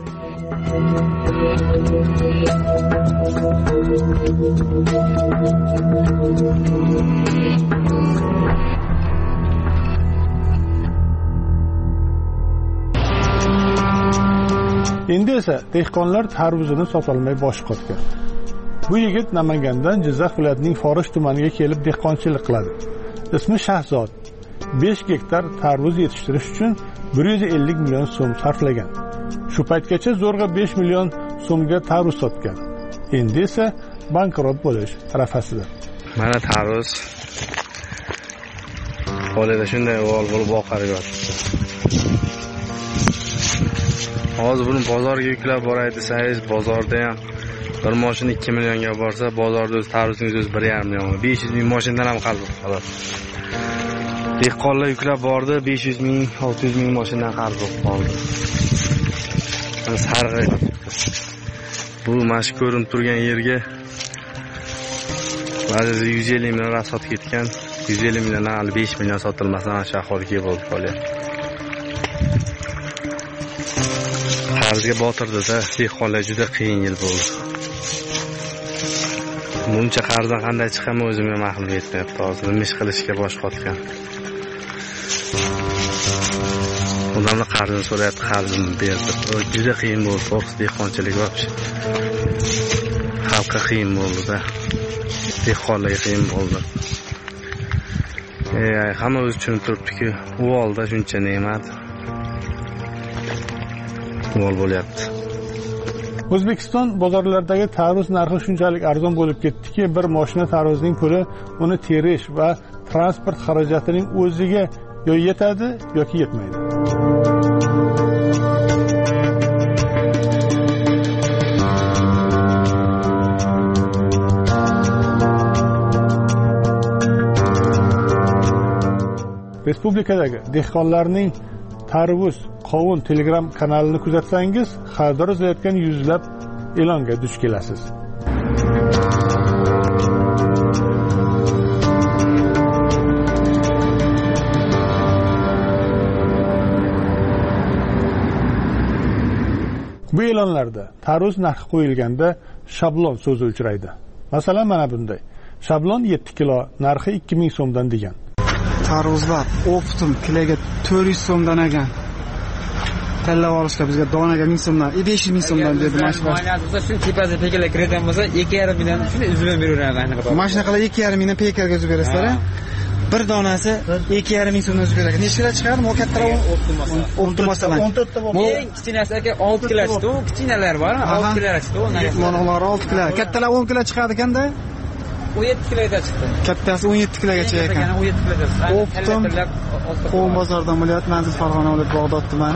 S2: Endi esa dehqonlar tarvuzini sotolmay bosh qotgan. Bu yigit Namangandan Jizzax viloyatining Forish tumaniga kelib dehqonchilik qiladi. Ismi Shahzod. besh gektar tarvuz yetishtirish uchun bir yuz ellik million so'm sarflagan. Shu paytgacha zo'rg'a besh million so'mga tarvuz sotgan. Endi esa bankrot bo'lish arafasida.
S8: Mana tarvuz qo'lida shunday o'g'il bo'lib oqarib yotibdi. Hozir buni bozorga yuklab boray desangiz, bozorda ham bir mashina ikki millionga borsa, bozorda o'z tarvuzingiz o'zi bir yarim million. besh yuz ming mashinadan ham qarz bo'ladi. Dehqonlar yuklab bordi, besh yuz ming, olti yuz ming mashinadan qarz bo'lib qoldi. Sarg'i. Bu mash ko'rinib turgan yerga ba'zida yuz ellik million rasot ketgan. yuz ellik milliondan hali besh million sotilmasdan shu ahvolga bo'lib qolyapti. Qarzga botirdi-da, dehqonlar juda qiyin yil bo'ldi. Buncha qarzdan qanday chiqaman o'zimga ma'lum etmayapti. Hozir nima ish qilishga bosh qotgan. Odamlar qarzini so'rayapti, qarzimni berdi. Juda qiyin bo'ldi, to'g'risi dehqonchilik vobshe. Xalqqa qiyin bo'ldi-da. Dehqonlarga qiyin bo'ldi. Ey, hamma o'zi tushunib turibdi-ku, u olda shuncha ne'mat. Mol bo'lyapti.
S2: O'zbekiston bozorlaridagi tarvuz narxi shunchalik arzon bo'lib ketdiki, bir mashina tarvuzning puli uni terish va transport xarajatining o'ziga yo yetadi yoki yetmaydi. Respublikadagi dehqonlarning tarvuz, qovun Telegram kanalini kuzatsangiz, xaridor izlayotgan yuzlab e'longa duch kelasiz. Bu e'lonlarda tarvuz narxi qo'yilganda shablon so'zi uchraydi. Masalan, mana bunday. Shablon yetti kilo, narxi ikki ming so'mdan degan.
S23: Tarvuzlar optim kiloga to'rt yuz so'mdan ekan. Tanlab olishga bizga donaga ming so'mdan, besh yuz ming so'mdan dedi mashina.
S24: Bo'lsa shu tepasi pekalar kiradigan bo'lsa, ikki yarim mingdan shuni uzib beraveramiz anaqa.
S23: Mashina qilib ikki yarim mingdan pekarga uzib berasizlar. Bir donasi ikki yarim ming so'mdan uzib beradi. Necha kilo chiqadi? Mo kattaroq optim masalan.
S24: o'n to'rtta bo'ldi. Eng kichkinasi aka olti kilo chiqdi. U kichkinalar bor, olti kilo chiqdi.
S23: Monolar olti kilo. Kattalar o'n kilo chiqadi ekanda.
S24: o'n yetti kiloga chiqdi.
S23: Kattasi o'n yetti kilogacha ekan.
S24: o'n yetti kiloga chiqdi.
S23: Optim Qo'm bozoridan bo'lyapti, manzil Farg'ona viloyati Bog'dod tumani.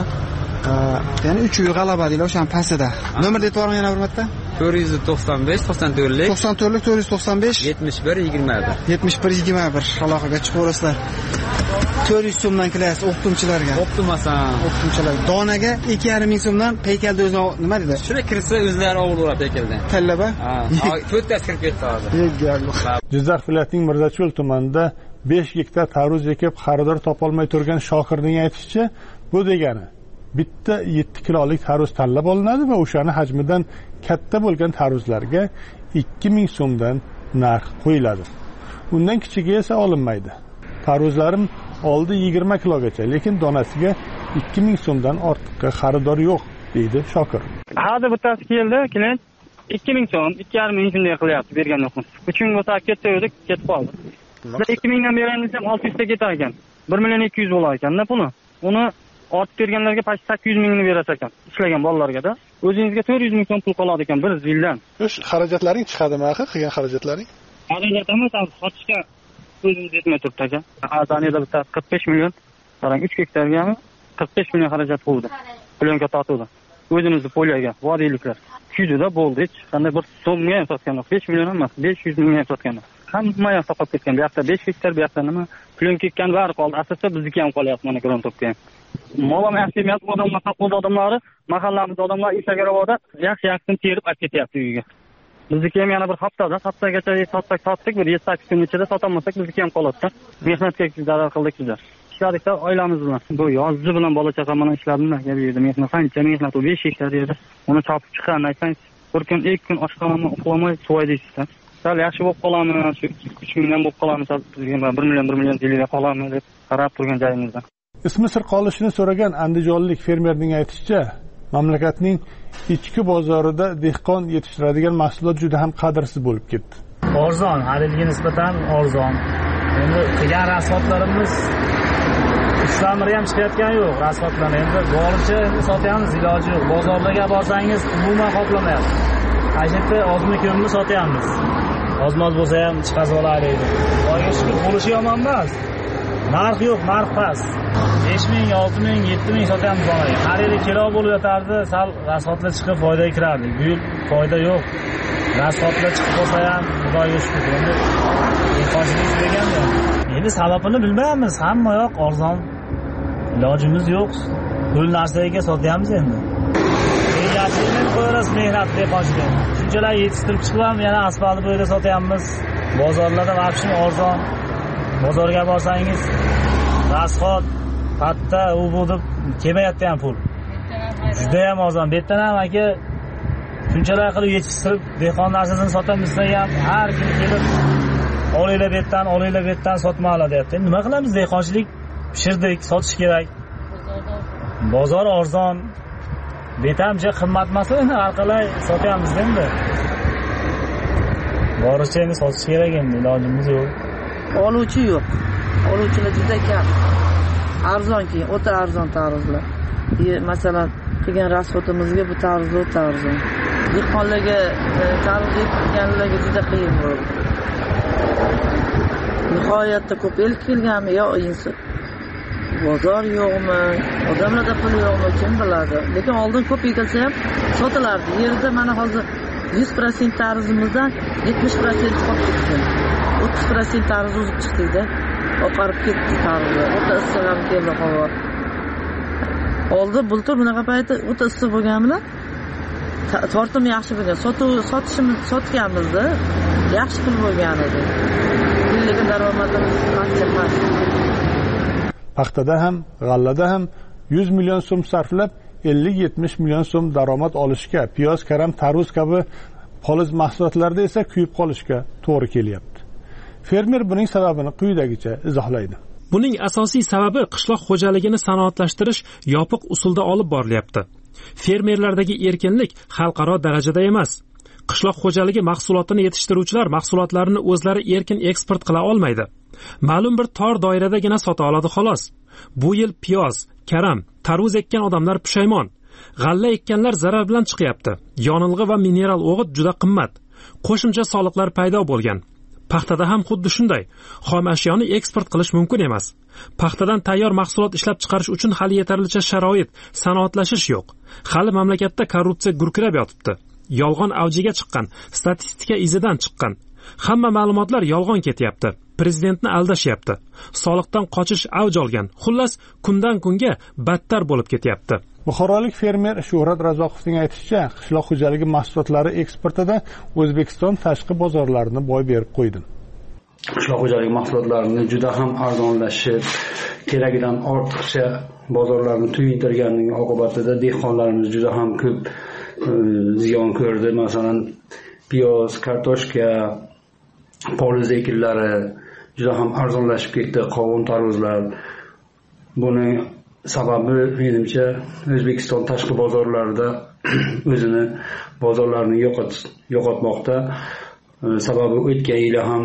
S23: Ya'ni uch uy g'alaba deylar, o'sha pastida. Nomer deb yuboring yana bir marta.
S24: to'rt yuz to'qson besh to'qson to'rtlik
S23: to'qson to'rtlik to'rt yuz to'qson besh
S24: yetmish bir yigirma bir
S23: yetmish bir yigirma bir aloqaga chiqaverasizlar. to'rt yuz so'mdan kilaysiz optimchilarga.
S24: Optimasan.
S23: Optimchilar. Donaga ikki yarim ming so'mdan peykalda o'zi nima dedi?
S24: Shuna kirsa o'zlari olaveradi peykaldan.
S23: Tallaba?
S24: Ha, to'rttasi kirib ketdi hozir.
S2: Jizzax viloyatining Mirzacho'l tumanida besh gektar tarvuz ekib xaridor topolmay turgan Shokirning aytishicha, bu degani bitta yetti kilolik tarvuz tanlab olinadi va o'shani hajmidan katta bo'lgan tarvuzlarga ikki ming so'mdan narx qo'yiladi. Undan kichigi esa olinmaydi. Tarvuzlarim oldi yigirma kilogacha, lekin donasiga ikki ming so'mdan ortiqqa xaridor yo'q, deydi Shokir.
S25: Hozir bittasi keldi, klient ikki ming so'm, ikki yarim ming shunday qilyapti bergandan so'ng. uch ming bo'lsa ketdi, ketib qoldi. Biz ikki mingdan beramiz ham olti yuz ta ketar ekan. bir million ikki yuz bo'lar ekan-da puli. Uni ortib berganlarga past sakkiz yuz mingni berar ekan, ishlagan bolalarga-da. O'zingizga to'rt yuz ming so'm pul qoladi ekan bir yildan.
S2: O'sh xarajatlaring chiqadimi, axir qilgan xarajatlaring?
S25: Xarajatimiz sotishga o'zimiz yetmay turibdi aka. Azaniyada bitta qirq besh million, qarang uch gektargami qirq besh million xarajat qildi. Plyonka tortuvdi. O'zimizni polyaga, vodiyliklar. Kuzida bo'ldi, hech qanday bir so'mga ham sotgan yo'q. besh million emas, besh yuz mingga ham sotgan. Hamma yoqda qolib ketgan. Bu yoqda besh gektar, bu yoqda nima? Plyonka ketgan bari qoldi. Asosda bizniki ham qolyapti mana gron topgan. Molam yaxshi emas, odamlar, qoldi odamlari, mahallamizda odamlar Instagramda yaxshi-yaxshisini terib olib ketyapti uyiga. bizniki ham yana bir haftada haftagacha sotsak sotdik, bir yetti sakkiz kun ichida sotolmasak bizniki ham qoladi-da. Mehnatga zarar qildik juda. Ishladikda oilamiz bilan. Bu yozgi bilan bola chaqam bilan ishladim-da, bu yerda mehnat qancha mehnat, u besh gektar yerda. Uni chopib chiqqandan aytsangiz, bir kun ikki kun oshxonamni uxlamay suvaydingizda. Sal yaxshi bo'lib qolamiz, shu uch million bo'lib qolamiz, bir million bir million yilga qolamiz deb qarab turgan joyimizda.
S2: Ismi sir qolishini so'ragan andijonlik fermerning aytishicha, mamlakatning ichki bozorida dehqon yetishtiradigan mahsulot juda ham qadrsiz bo'lib ketdi.
S16: Arzon, haliga nisbatan arzon. Endi qilgan rasvotlarimiz ishlamiri ham chiqayotgani yo'q, rasvotlarni endi boricha endi sotyapmiz, iloji yo'q. Bozorlarga borsangiz umuman qoplamayapti. Ajitda ozmi ko'mni sotyapmiz. Ozmoz bo'lsa ham chiqazib olaylik. Xudoga shukr, bo'lishi yomon emas. Narx yo'q, narx past. besh ming, olti ming, yetti ming sotyapmiz onaga. Har yili kilo bo'lib yotardi, sal rasvotlar chiqib foyda kirardi. Bu yil foyda yo'q. Rasvotlar chiqib qolsa ham Xudoga shukr. Endi qo'shimcha deganda, endi sababini bilmaymiz. Hamma yoq arzon. Ilojimiz yo'q. Pul narsaga sotyapmiz endi. Yaxshilik qo'yamiz mehnat deb qo'shgan. Shunchalar yetishtirib chiqib yana asfalt bo'yida sotyapmiz. Bozorlarda vaqtin arzon. Bozorga borsangiz rasxot, patta, u bu deb kelmayapti ham pul. Juda ham arzon. Bu yerdan ham aka shunchalar qilib yetishtirib dehqon narsasini sotamiz desa ham har kim kelib olinglar bu yerdan, olinglar bu yerdan sotmanglar deyapti. Nima qilamiz? Dehqonchilik pishirdik, sotish kerak. Bozor arzon. Betamcha qimmat emas, har qalay sotyapmiz endi. Boricha endi sotish kerak endi, ilojimiz yo'q.
S19: Oluvchi yo'q. Oluvchilar juda kam. Arzon keyin, o'ta arzon tarzlar. Masalan, qilgan rasxotimizga bu tarzlar o'ta arzon. Dehqonlarga tarz qilganlarga juda qiyin bo'ldi. Nihoyatda ko'p el kelganmi yo inson. Bozor yo'qmi, odamlarda pul yo'qmi, kim biladi. Lekin oldin ko'p egilsa ham sotilardi. Yerda mana hozir yuz foiz tarzimizdan yetmish foiz qolib ketdi. o'ttiz foiz tarz o'zib chiqdi-da. Oqarib ketdi tarzi. O'ta issiq ham keldi havo. Oldi bultur bunaqa payti o'ta issiq bo'lgan bilan tortim yaxshi bo'lgan. Sotuv sotishimiz sotganmizda yaxshi pul bo'lgan edi. Lekin daromadimiz qancha past.
S2: Paxtada ham, g'allada ham yuz million so'm sarflab ellik yetmish million so'm daromad olishga, piyoz, karam, tarvuz kabi poliz mahsulotlarda esa kuyib qolishga to'g'ri kelyapti. Fermer buning sababini quyidagicha izohlaydi.
S5: Buning asosiy sababi qishloq xo'jaligini sanoatlashtirish yopiq usulda olib borilyapti. Fermerlardagi erkinlik xalqaro darajada emas. Qishloq xo'jaligi mahsulotini yetishtiruvchilar mahsulotlarini o'zlari erkin eksport qila olmaydi. Ma'lum bir tor doiradagina sota oladi xolos. Bu yil piyoz, karam, tarvuz ekkan odamlar pushaymon. G'alla ekkanlar zarar bilan chiqyapti. Yonilg'i va mineral o'g'it juda qimmat. Qo'shimcha soliqlar paydo bo'lgan. Paxtada ham xuddi shunday. Xom ashyoni eksport qilish mumkin emas. Paxtadan tayyor mahsulot ishlab chiqarish uchun hali yetarlicha sharoit, sanoatlashish yo'q. Hali mamlakatda korrupsiya gurkirab yotibdi. Yolg'on avjiga chiqqan, statistika izidan chiqqan. Hamma ma'lumotlar yolg'on ketyapti. Prezidentni aldashyapti. Soliqdan qochish avj olgan. Xullas, kundan kunga battar bo'lib ketyapti.
S2: Buxorolik fermer Shuhrat Razoqovning aytishicha, qishloq xo'jaligi mahsulotlari eksportida O'zbekiston tashqi bozorlarini boy berib qo'ydi.
S6: Qishloq xo'jaligi mahsulotlarini juda ham arzonlashib, keragidan ortiqcha bozorlarni tuyintirganning oqibatida dehqonlarimiz juda ham ko'p ziyon ko'rdi. Masalan, piyoz, kartoshka, poliz ekinlari juda ham arzonlashib ketdi, qovun, tarvuzlar. Buni sababi menimcha O'zbekiston tashqi bozorlarida o'zini bozorlarini yo'qotmoqda. Sababi o'tgan yil ham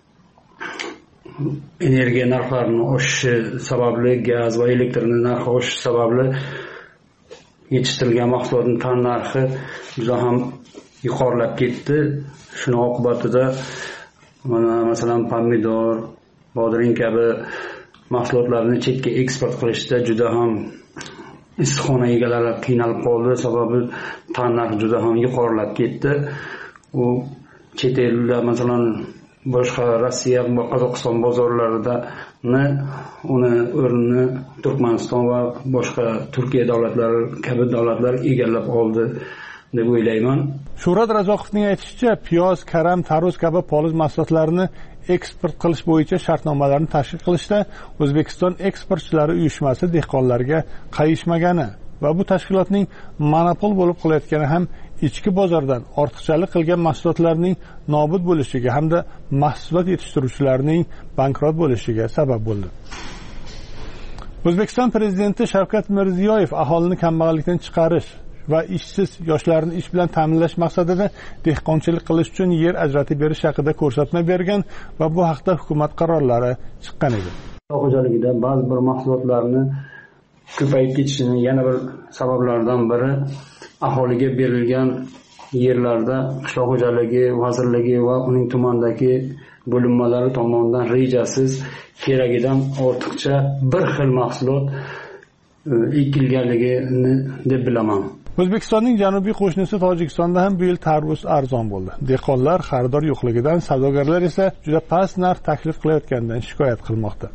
S6: energiya narxlarining oshishi sababli, gaz va elektr narxi oshishi sababli yetishtirilgan mahsulotning tan narxi juda ham yuqorilab ketdi. Shuning oqibatida mana masalan pomidor, bodring kabi mahsulotlarni chetga eksport qilishda juda ham issiqxona egalari qiynalib qoldi. Sababi tan narxi juda ham yuqorilab ketdi. U chet elda masalan boshqa Rossiya va Qozog'iston bozorlarida uni o'rnini Turkmaniston va boshqa Turkiya davlatlari kabi davlatlar egallab oldi. deb o'ylayman.
S2: Shuhrat Razoqovning aytishicha, piyoz, karam, tarvuz kabi poliz mahsulotlarini eksport qilish bo'yicha shartnomalarni tashkil qilishda O'zbekiston eksportchilari uyushmasi dehqonlarga qayishmagani va bu tashkilotning monopol bo'lib qolayotgani ham ichki bozordan ortiqchalik qilgan mahsulotlarning nobud bo'lishiga hamda mahsulot yetishtiruvchilarning bankrot bo'lishiga sabab bo'ldi. O'zbekiston prezidenti Shavkat Mirziyoyev aholini kambag'allikdan chiqarish va ishsiz yoshlarni ish bilan ta'minlash maqsadida dehqonchilik qilish uchun yer ajratib berish haqida ko'rsatma bergan va bu haqda hukumat qarorlari chiqqan edi.
S6: Xo'jaligida ba'zi bir mahsulotlarni ko'payib ketishining yana bir sabablaridan biri aholiga berilgan yerlarda qishloq xo'jaligi vazirligi va uning tumandagi bo'linmalari tomonidan rejasiz keragidan ortiqcha bir xil mahsulot ekilganligini deb bilaman.
S2: O'zbekistonning janubiy qo'shnisi Tojikistonda ham bu yil tarvuz arzon bo'ldi. Dehqonlar xaridor yo'qligidan, savdogarlar esa juda past narx taklif qilayotganidan shikoyat qilmoqda.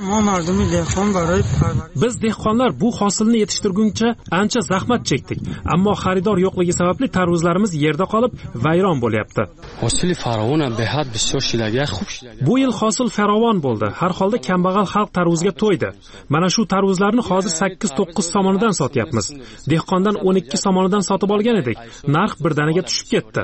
S5: Biz dehqonlar bu hosilni yetishtirguncha ancha zahmat chekdik, ammo xaridor yo'qligi sababli tarvuzlarimiz yerda qolib vayron bo'lyapti. Bu yil hosil farovon bo'ldi. Har holda kambag'al xalq tarvuzga to'ydi. Mana shu tarvuzlarni hozir sakkiz to'qqiz somonidan sotyapmiz. Dehqondan o'n ikki somonidan sotib olgan edik. Narx birdaniga tushib ketdi.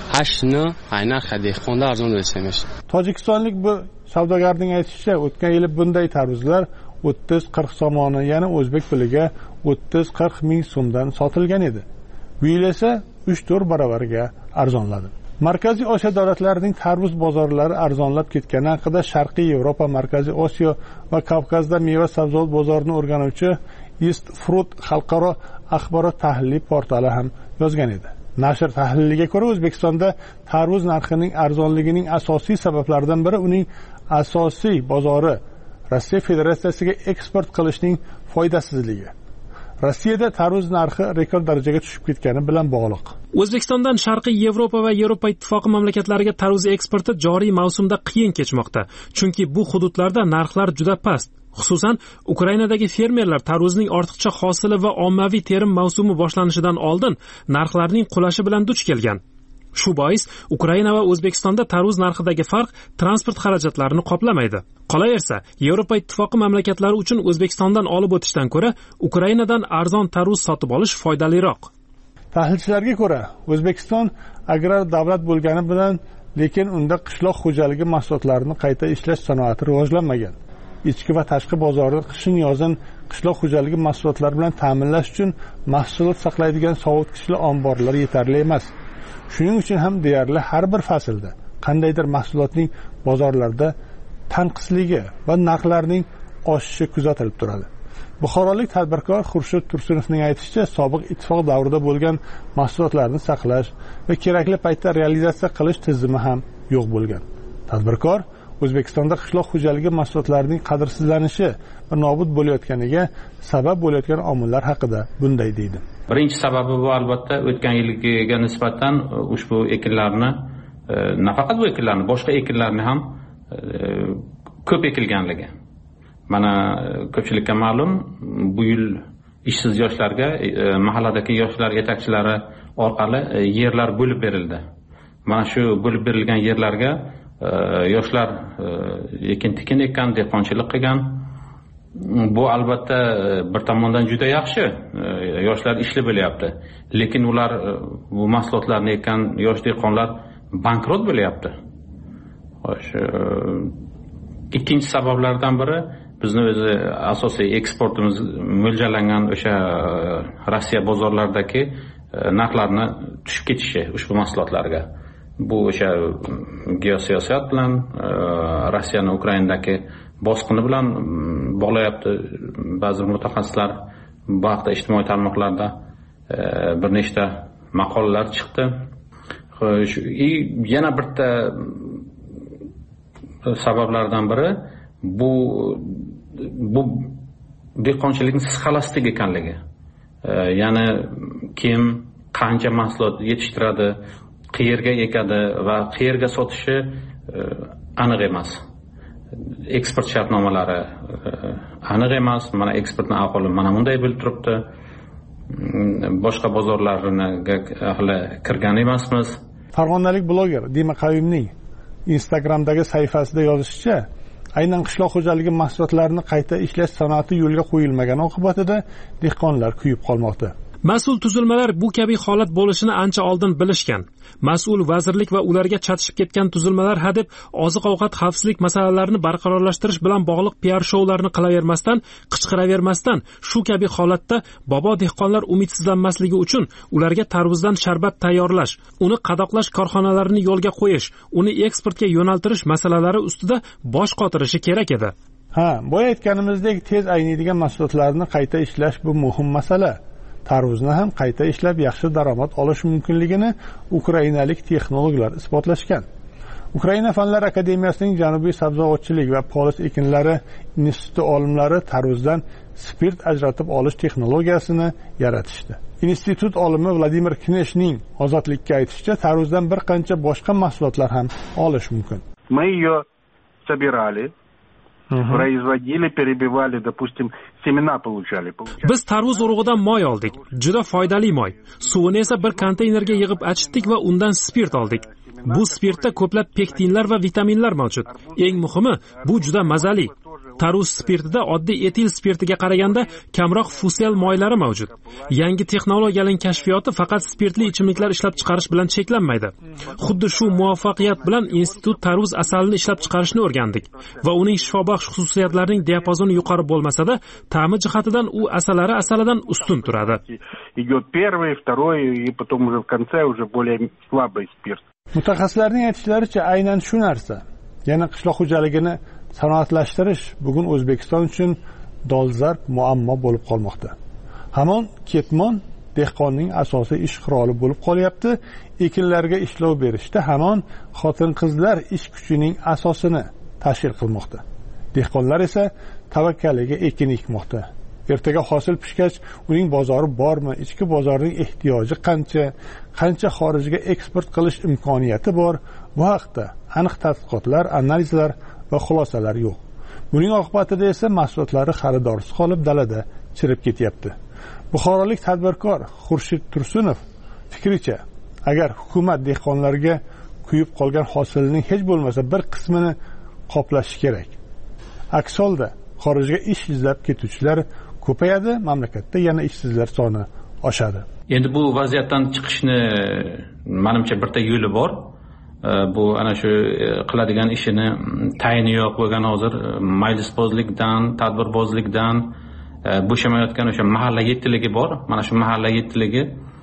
S2: Tojikistonlik bu savdogarning aytishicha, o'tgan yili bunday tarvuzlar o'ttiz qirq somoni, ya'ni o'zbek puliga o'ttiz qirq ming so'mdan sotilgan edi. Bu yil esa uch to'rt baravariga arzonladi. Markaziy Osiyo davlatlarining tarvuz bozorlari arzonlab ketgani haqida Sharqiy Yevropa, Markaziy Osiyo va Kavkazda meva-sabzavot bozorini o'rganuvchi East Fruit xalqaro axborot tahliliy portali ham yozgan edi. Nashr tahliliga ko'ra, O'zbekistonda tarvuz narxining arzonligining asosiy sabablaridan biri uning asosiy bozori Rossiya Federatsiyasiga eksport qilishning foydasizligi. Rossiyada tarvuz narxi rekord darajaga tushib ketgani bilan bog'liq.
S5: O'zbekistondan Sharqiy Yevropa va Yevropa ittifoqi mamlakatlariga tarvuz eksporti joriy mavsumda qiyin kechmoqda, chunki bu hududlarda narxlar juda past. Xususan, Ukrainadagi fermerlar tarvuzning ortiqcha hosili va ommaviy terim mavsumi boshlanishidan oldin narxlarning qulashi bilan duch kelgan. Shu bois Ukraina va O'zbekistonda tarvuz narxidagi farq transport xarajatlarini qoplamaydi. Qolaversa, Yevropa ittifoqi mamlakatlari uchun O'zbekistondan olib o'tishdan ko'ra Ukrainadan arzon tarvuz sotib olish foydaliroq.
S2: Tahlilchilarga ko'ra, O'zbekiston agrar davlat bo'lgani bilan, lekin unda qishloq xo'jaligi mahsulotlarini qayta ishlash sanoati rivojlanmagan. Ichki va tashqi bozorni qishin-yozin qishloq xo'jaligi mahsulotlari bilan ta'minlash uchun mahsulot saqlaydigan sovutgichli omborlar yetarli emas. Shuning uchun ham deyarli har bir faslda qandaydir mahsulotning bozorlarda tanqisligi va narxlarning oshishi kuzatilib turadi. Buxorolik tadbirkor Xurshid Tursunovning aytishicha, sobiq ittifoq davrida bo'lgan mahsulotlarni saqlash va kerakli paytda realizatsiya qilish tizimi ham yo'q bo'lgan. Tadbirkor O'zbekistonda qishloq xo'jaligi mahsulotlarining qadrsizlanishi va nobud bo'layotganiga sabab bo'layotgan omillar haqida bunday deydi.
S1: Birinchi sababi bu albatta o'tgan yilgiga nisbatan ushbu ekinlarni, nafaqat bu ekinlarni, boshqa ekinlarni ham ko'p ekilganligi. Mana ko'pchilikka ma'lum, bu yil ishsiz yoshlarga mahalladagi yoshlar yetakchilari orqali yerlar bo'lib berildi. Mana shu bo'lib berilgan yerlarga yoshlar ekin-tikin ekkan, dehqonchilik qilgan. Bu albatta bir tomondan juda yaxshi, yoshlar ishli bo'lyapti. Lekin ular bu mahsulotlarni ekkan yosh dehqonlar bankrot bo'lyapti. Xo'sh, ikkinchi sabablardan biri bizni o'zi asosiy eksportimiz mo'ljallangan o'sha Rossiya bozorlaridagi narxlarni tushib ketishi ushbu mahsulotlarga. Bu o'sha geosiyosat bilan, Rossiyaning Ukrainadagi bosqini bilan bog'layapti. Ba'zi mutaxassislar bu haqda ijtimoiy tarmoqlarda bir nechta maqolalar chiqdi. Xo'sh, yana bitta sabablardan biri bu bu dehqonchilikning xolastik ekanligi. Ya'ni kim qancha mahsulot yetishtiradi, qayerga ekadi va qayerga sotishi aniq emas. Eksport shartnomalari aniq emas. Mana eksportning ahvoli mana bunday bo'lib turibdi. boshqa bozorlariga hali kirgan emasmiz.
S2: Farg'onalik bloger Dima Qayumning Instagramdagi sahifasida yozishicha, aynan qishloq xo'jaligi mahsulotlarini qayta ishlash sanoati yo'lga qo'yilmagan oqibatida dehqonlar kuyib qolmoqda.
S5: Mas'ul tuzilmalar bu kabi holat bo'lishini ancha oldin bilishgan. Mas'ul vazirlik va ularga chatishib ketgan tuzilmalar hadeb oziq-ovqat xavfsizlik masalalarini barqarorlashtirish bilan bog'liq P R shoularni qilavermasdan, qichqiravermasdan, shu kabi holatda bobo dehqonlar umidsizlanmasligi uchun ularga tarvuzdan sharbat tayyorlash, uni qadoqlash korxonalarini yo'lga qo'yish, uni eksportga yo'naltirish masalalari ustida bosh qotirishi kerak edi.
S2: Ha, boya aytganimizdek, tez ayniydigan mahsulotlarni qayta ishlash bu muhim masala. Tarvuzni ham qayta ishlab yaxshi daromad olish mumkinligini ukrainalik texnologlar isbotlashgan. Ukraina Fanlar akademiyasining Janubiy sabzavotchilik va polis ekinlari instituti olimlari tarvuzdan spirt ajratib olish texnologiyasini yaratishdi. Institut olimi Vladimir Kneshning ozodlikka aytishicha, tarvuzdan bir qancha boshqa mahsulotlar ham olish mumkin.
S4: Мы ее собирали, производили, перебивали, допустим, semena получали.
S5: Biz tarvuz urug'idan moy oldik. Juda foydali moy. Suvini esa bir konteynerga yig'ib achitdik va undan spirt oldik. Bu spirtda ko'plab pektinlar va vitaminlar mavjud. Eng muhimi, bu juda mazali. Tarvuz spirtida oddiy etil spirtiga qaraganda kamroq fusel moylari mavjud. Yangi texnologiyaning kashfiyoti faqat spirtli ichimliklar ishlab chiqarish bilan cheklanmaydi. Xuddi shu muvaffaqiyat bilan institut tarvuz asalini ishlab chiqarishni o'rgandik va uning shifobaxsh xususiyatlarining diapazoni yuqori bo'lmasa-da, ta'mi jihatidan u asalari asalidan ustun turadi.
S4: Идет первый, второй и потом уже в конце уже более слабый спирт.
S2: Mutaxassislarning aytishlaricha, aynan shu narsa, yana qishloq xo'jaligini sanoatlashtirish bugun O'zbekiston uchun dolzarb muammo bo'lib qolmoqda. Hamon ketmon dehqonning asosiy ish quroli bo'lib qolyapti. Ekinlarga ishlov berishda hamon xotin-qizlar ish kuchining asosini tashkil qilmoqda. Dehqonlar esa tavakkaliga ekin ekmoqda. Ertaga hosil pishgach, uning bozori bormi, ichki bozorning ehtiyoji qancha, qancha xorijga eksport qilish imkoniyati bor, bu haqda aniq tadqiqotlar, analizlar va xulosalar yo'q. Buning oqibatida esa mahsulotlari xaridorsiz qolib dalada chirib ketyapti. Buxorolik tadbirkor Xurshid Tursunov fikricha, agar hukumat dehqonlarga kuyib qolgan hosilning hech bo'lmasa bir qismini qoplashi kerak. Aks holda xorijga ish izlab ketuvchilar ko'payadi, mamlakatda yana ishsizlar soni oshadi.
S1: Endi bu vaziyatdan chiqishni menimcha bitta yo'li bor. Bu ana shu qiladigan ishini tayini yo'q bo'lgan hozir majlisbozlikdan, tadbirbozlikdan bo'shamayotgan o'sha mahalla yettiligi bor. Mana shu mahalla yettiligi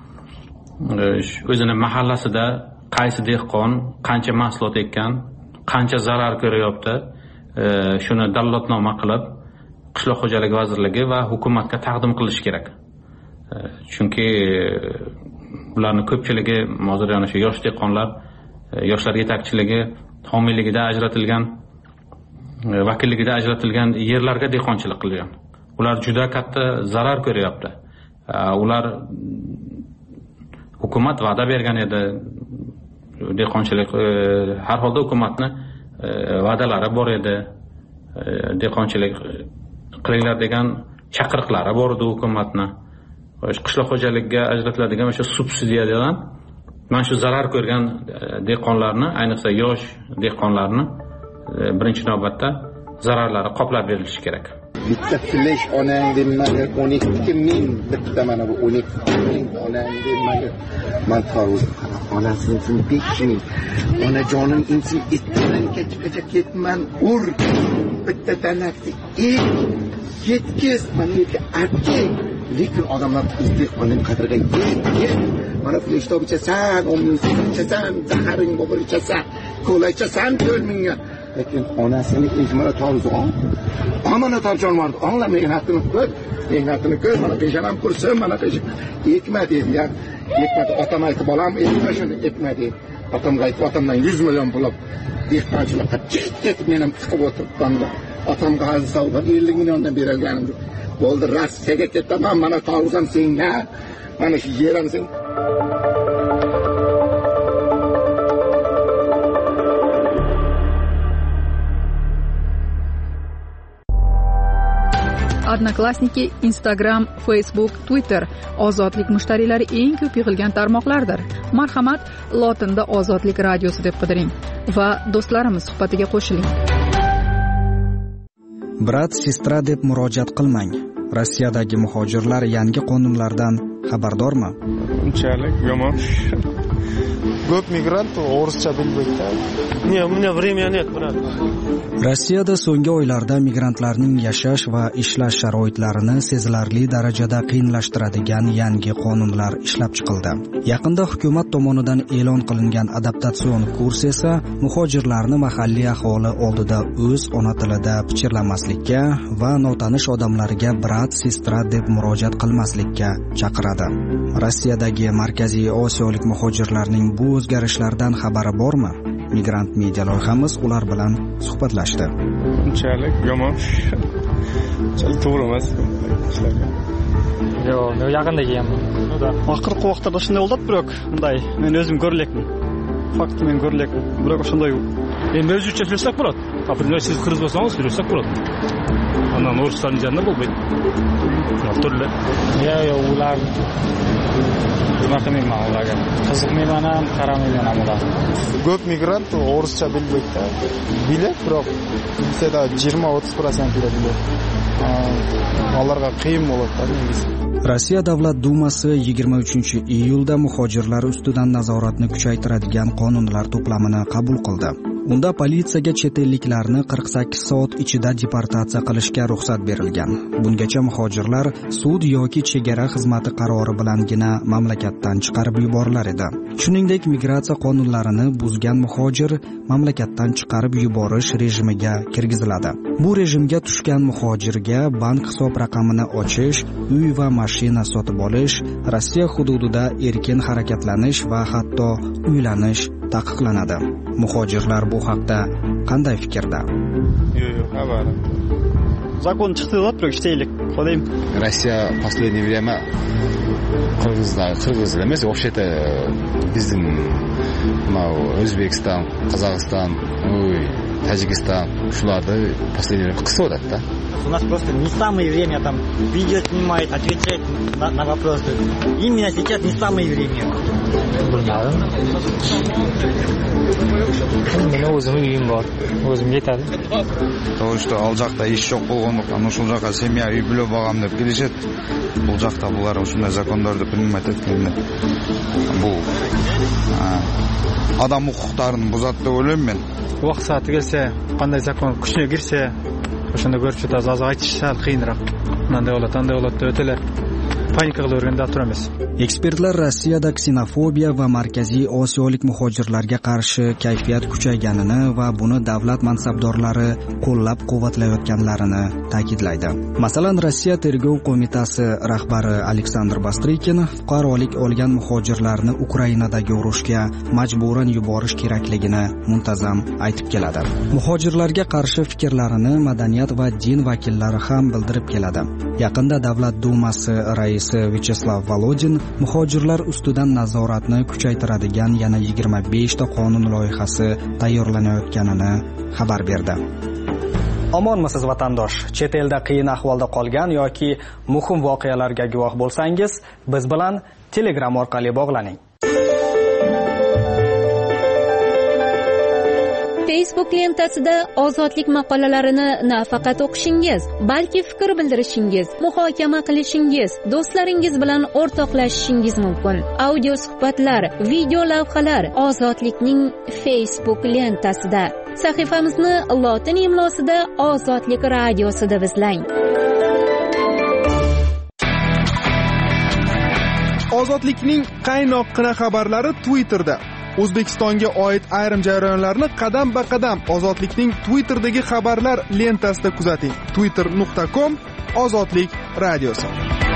S1: o'zini mahallasida qaysi dehqon qancha mahsulot ekkan, qancha zarar ko'ryapti, shuni dallotnoma qilib qishloq xo'jaligi vazirligi va hukumatga taqdim qilish kerak. Chunki ularning ko'pchiligi hozir yana shu yosh dehqonlar, yoshlar yetakchiligi homiyligida ajratilgan, vakilligida ajratilgan yerlarga dehqonchilik qilgan. Ular juda katta zarar ko'ryapti. Ular hukumat va'da bergan edi, dehqonchilik har holda hukumatni va'dalari bor edi, dehqonchilik qilinglar degan chaqiriqlari bor edi hukumatni. Qishloq xo'jaligiga ajratiladigan o'sha subsidiyadan mana shu zarar ko'rgan dehqonlarni, ayniqsa yosh dehqonlarni birinchi navbatda zararlari qoplab berilishi kerak.
S9: Bitta flash onang demaga o'n ikki ming, bitta mana bu o'n ikki ming onang demaga man tarvuz onasini uchun besh ming. Onajonim insin itdan kechgacha ketman ur bitta tanakni ek ketkiz menga arkin. Lekin odamlar istiqoning qadriga yetgan. Mana flashda ichasan, omnisin ichasan, zaharing bobur ichasan, kola ichasan ko'lminga. Lekin onasini ijmara tarvuzon. Amana tarjon var. Anla mehnatini ko'r, mehnatini ko'r, mana peshanam kursin, mana peshan. Ekma dedi ya. Ekmadi, otam aytdi, bolam ekma shuni, ekma dedi. Otamga aytdi, otamdan yuz million pul olib dehqonchilikqa ketib men ham chiqib o'tiribman. Otamga hozir savdo ellik milliondan berilganim. Bo'ldi, Rossiyaga ketaman, mana tarvuzam senga. Mana shu yerim sen.
S10: Odnoklassniki, Instagram, Facebook, Twitter ozodlik mushtariylari eng ko'p yig'ilgan tarmoqlardir. Marhamat, lotinda Ozodlik radiosi deb qidiring va do'stlarimiz suhbatiga qo'shiling.
S11: Brat, sestra deb murojaat qilmang. Rossiyadagi muhojirlar yangi qonunlardan xabardormi?
S12: Unchalik yomon. Ko'p migrant o'rischa bilmaydi. Ne, u меня времени нет, brat.
S11: Rossiyada so'nggi oylarda migrantlarning yashash va ishlash sharoitlarini sezilarli darajada qiyinlashtiradigan yangi qonunlar ishlab chiqildi. Yaqinda hukumat tomonidan e'lon qilingan adaptatsion kurs esa muhojirlarni mahalliy aholi oldida o'z ona tilida pichirlamaslikka va notanish odamlarga brat, sestra deb murojaat qilmaslikka chaqiradi. Rossiyadagi Markaziy Osiyolik muhojirlarning bu o'zgarishlardan xabari bormi? Migrant media loyihamiz ular bilan suhbatlashdi.
S12: Unchalik yomon. Unchalik to'g'ri emas ishlarga.
S13: Yo'q, men yaqinda kelganman.
S23: Oxirgi vaqtlarda shunday bo'ldi, biroq bunday men o'zim ko'rlikman. Fakt men ko'rlikman. Biroq shunday yo'q.
S13: Endi o'zingizcha so'zlashsak bo'ladi. Afrinda siz qiz bo'lsangiz, so'zlashsak bo'ladi. Andan o'rislarning janna bo'lmaydi. Turli.
S16: Yo'q, yo'q, ular nima qilmayman ularga. Qiziqmayman ham, qaramayman ham ular.
S12: Ko'p migrant o'rischa bilmaydi. Biladi, biroq bizda yigirma o'ttiz foiz biladi. Ularga qiyin bo'ladi negisi.
S11: Rossiya Davlat Dumasi yigirma uchinchi iyulda muhojirlar ustidan nazoratni kuchaytiradigan qonunlar to'plamini qabul qildi. Unda politsiyaga chet elliklarni qirq sakkiz soat ichida deportatsiya qilishga ruxsat berilgan. Bungacha muhojirlar sud yoki chegara xizmati qarori bilangina mamlakatdan chiqarib yuborilar edi. Shuningdek, migratsiya qonunlarini buzgan muhojir mamlakatdan chiqarib yuborish rejimiga kirgiziladi. Bu rejimga tushgan muhojirga bank hisob raqamini ochish, uy va mashina sotib olish, Rossiya hududida erkin harakatlanish va hatto uylanish taqiqlanadi. Muhojirlar bu haqda qanday fikrda?
S12: Yo'q, yo'q, xabarim.
S23: Zakon chiqdi, biroq ishlaylik. Qo'ydim.
S14: Rossiya последнее время Qirg'izlar, Qirg'izlar emas, вообще-то bizning O'zbekiston, Qozog'iston, uy, Tojikiston shularni последнее время qisqo'radi-da.
S17: У нас просто не самое время там видео снимать, отвечать на, на вопросы. Именно сейчас не самое время.
S13: Bilmadim. Meni o'zimning uyim bor. O'zim yetadi.
S15: To'g'ri, al жақта ish yo'q bo'lgandan ошол жаққа семья үй бүлөп алгам деп келишет. Бул жақта булар ушундай закондорду принимать эткенде. Бул адам укуктарын бузат деп ойлойм мен.
S23: Уақыт сааты келсе, қандай закон күшіне кирсе, ошондо көрүп жатабыз. Азыр айтыш саат кыйыныраак. Мындай болот, андай болот деп өтөлө panika qilaverganda turamiz.
S11: Ekspertlar Rossiyada ksenofobiya va Markaziy Osiyolik muhojirlarga qarshi kayfiyat kuchayganini va buni davlat mansabdorlari qo'llab-quvvatlayotganlarini ta'kidlaydi. Masalan, Rossiya Tergov qo'mitasi rahbari Aleksandr Bastrikin fuqarolik olgan muhojirlarni Ukrainadagi urushga majburan yuborish kerakligini muntazam aytib keladi. Muhojirlarga qarshi fikrlarini madaniyat va din vakillari ham bildirib keladi. Yaqinda Davlat Dumasi raisi Vyacheslav Volodin muhojirlar ustidan nazoratni kuchaytiradigan yana yigirma besh ta qonun loyihasi tayyorlanayotganini xabar berdi.
S26: Omonmisiz vatandosh? Chet elda qiyin ahvolda qolgan yoki muhim voqealarga guvoh bo'lsangiz, biz bilan Telegram orqali bog'laning.
S27: Facebook lentasida ozodlik maqolalarini nafaqat o'qishingiz, balki fikr bildirishingiz, muhokama qilishingiz, do'stlaringiz bilan o'rtoqlashishingiz mumkin. Audio suhbatlar, video lavhalar ozodlikning Facebook lentasida. Sahifamizni lotin imlosida Ozodlik radiosi deb izlang.
S28: Ozodlikning qaynoqqina xabarlari Twitterda. O'zbekistonga oid ayrim jarayonlarni qadam-ba-qadam Ozodlikning Twitterdagi xabarlar lentasida kuzating. twitter nuqta com Ozodlik radiosi.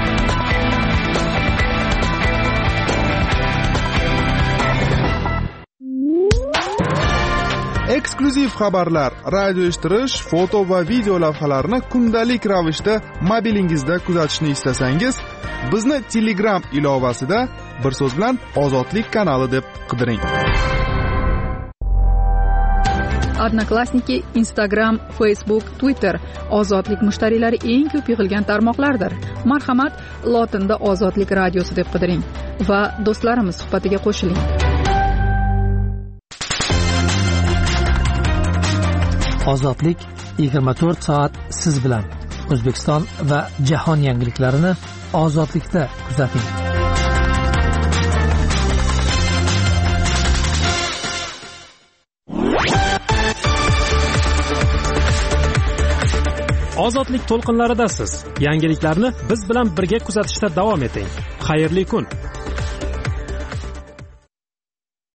S28: Eksklyuziv xabarlar, radio eshittirish, foto va video lavhalarni kundalik ravishda mobilingizda kuzatishni istasangiz, bizni Telegram ilovasida bir so'z bilan Ozodlik kanali deb qidiring.
S10: Odnoklassniki, Instagram, Facebook, Twitter ozodlik mushtariylari eng ko'p yig'ilgan tarmoqlardir. Marhamat, lotinda ozodlik radiosi deb qidiring va do'stlarimiz suhbatiga qo'shiling.
S3: Ozodlik yigirma to'rt soat siz bilan. O'zbekiston va jahon yangiliklarini ozodlikda kuzating.
S5: Ozodlik to'lqinlaridasiz. Yangiliklarni biz bilan birga kuzatishda davom eting. Xayrli kun.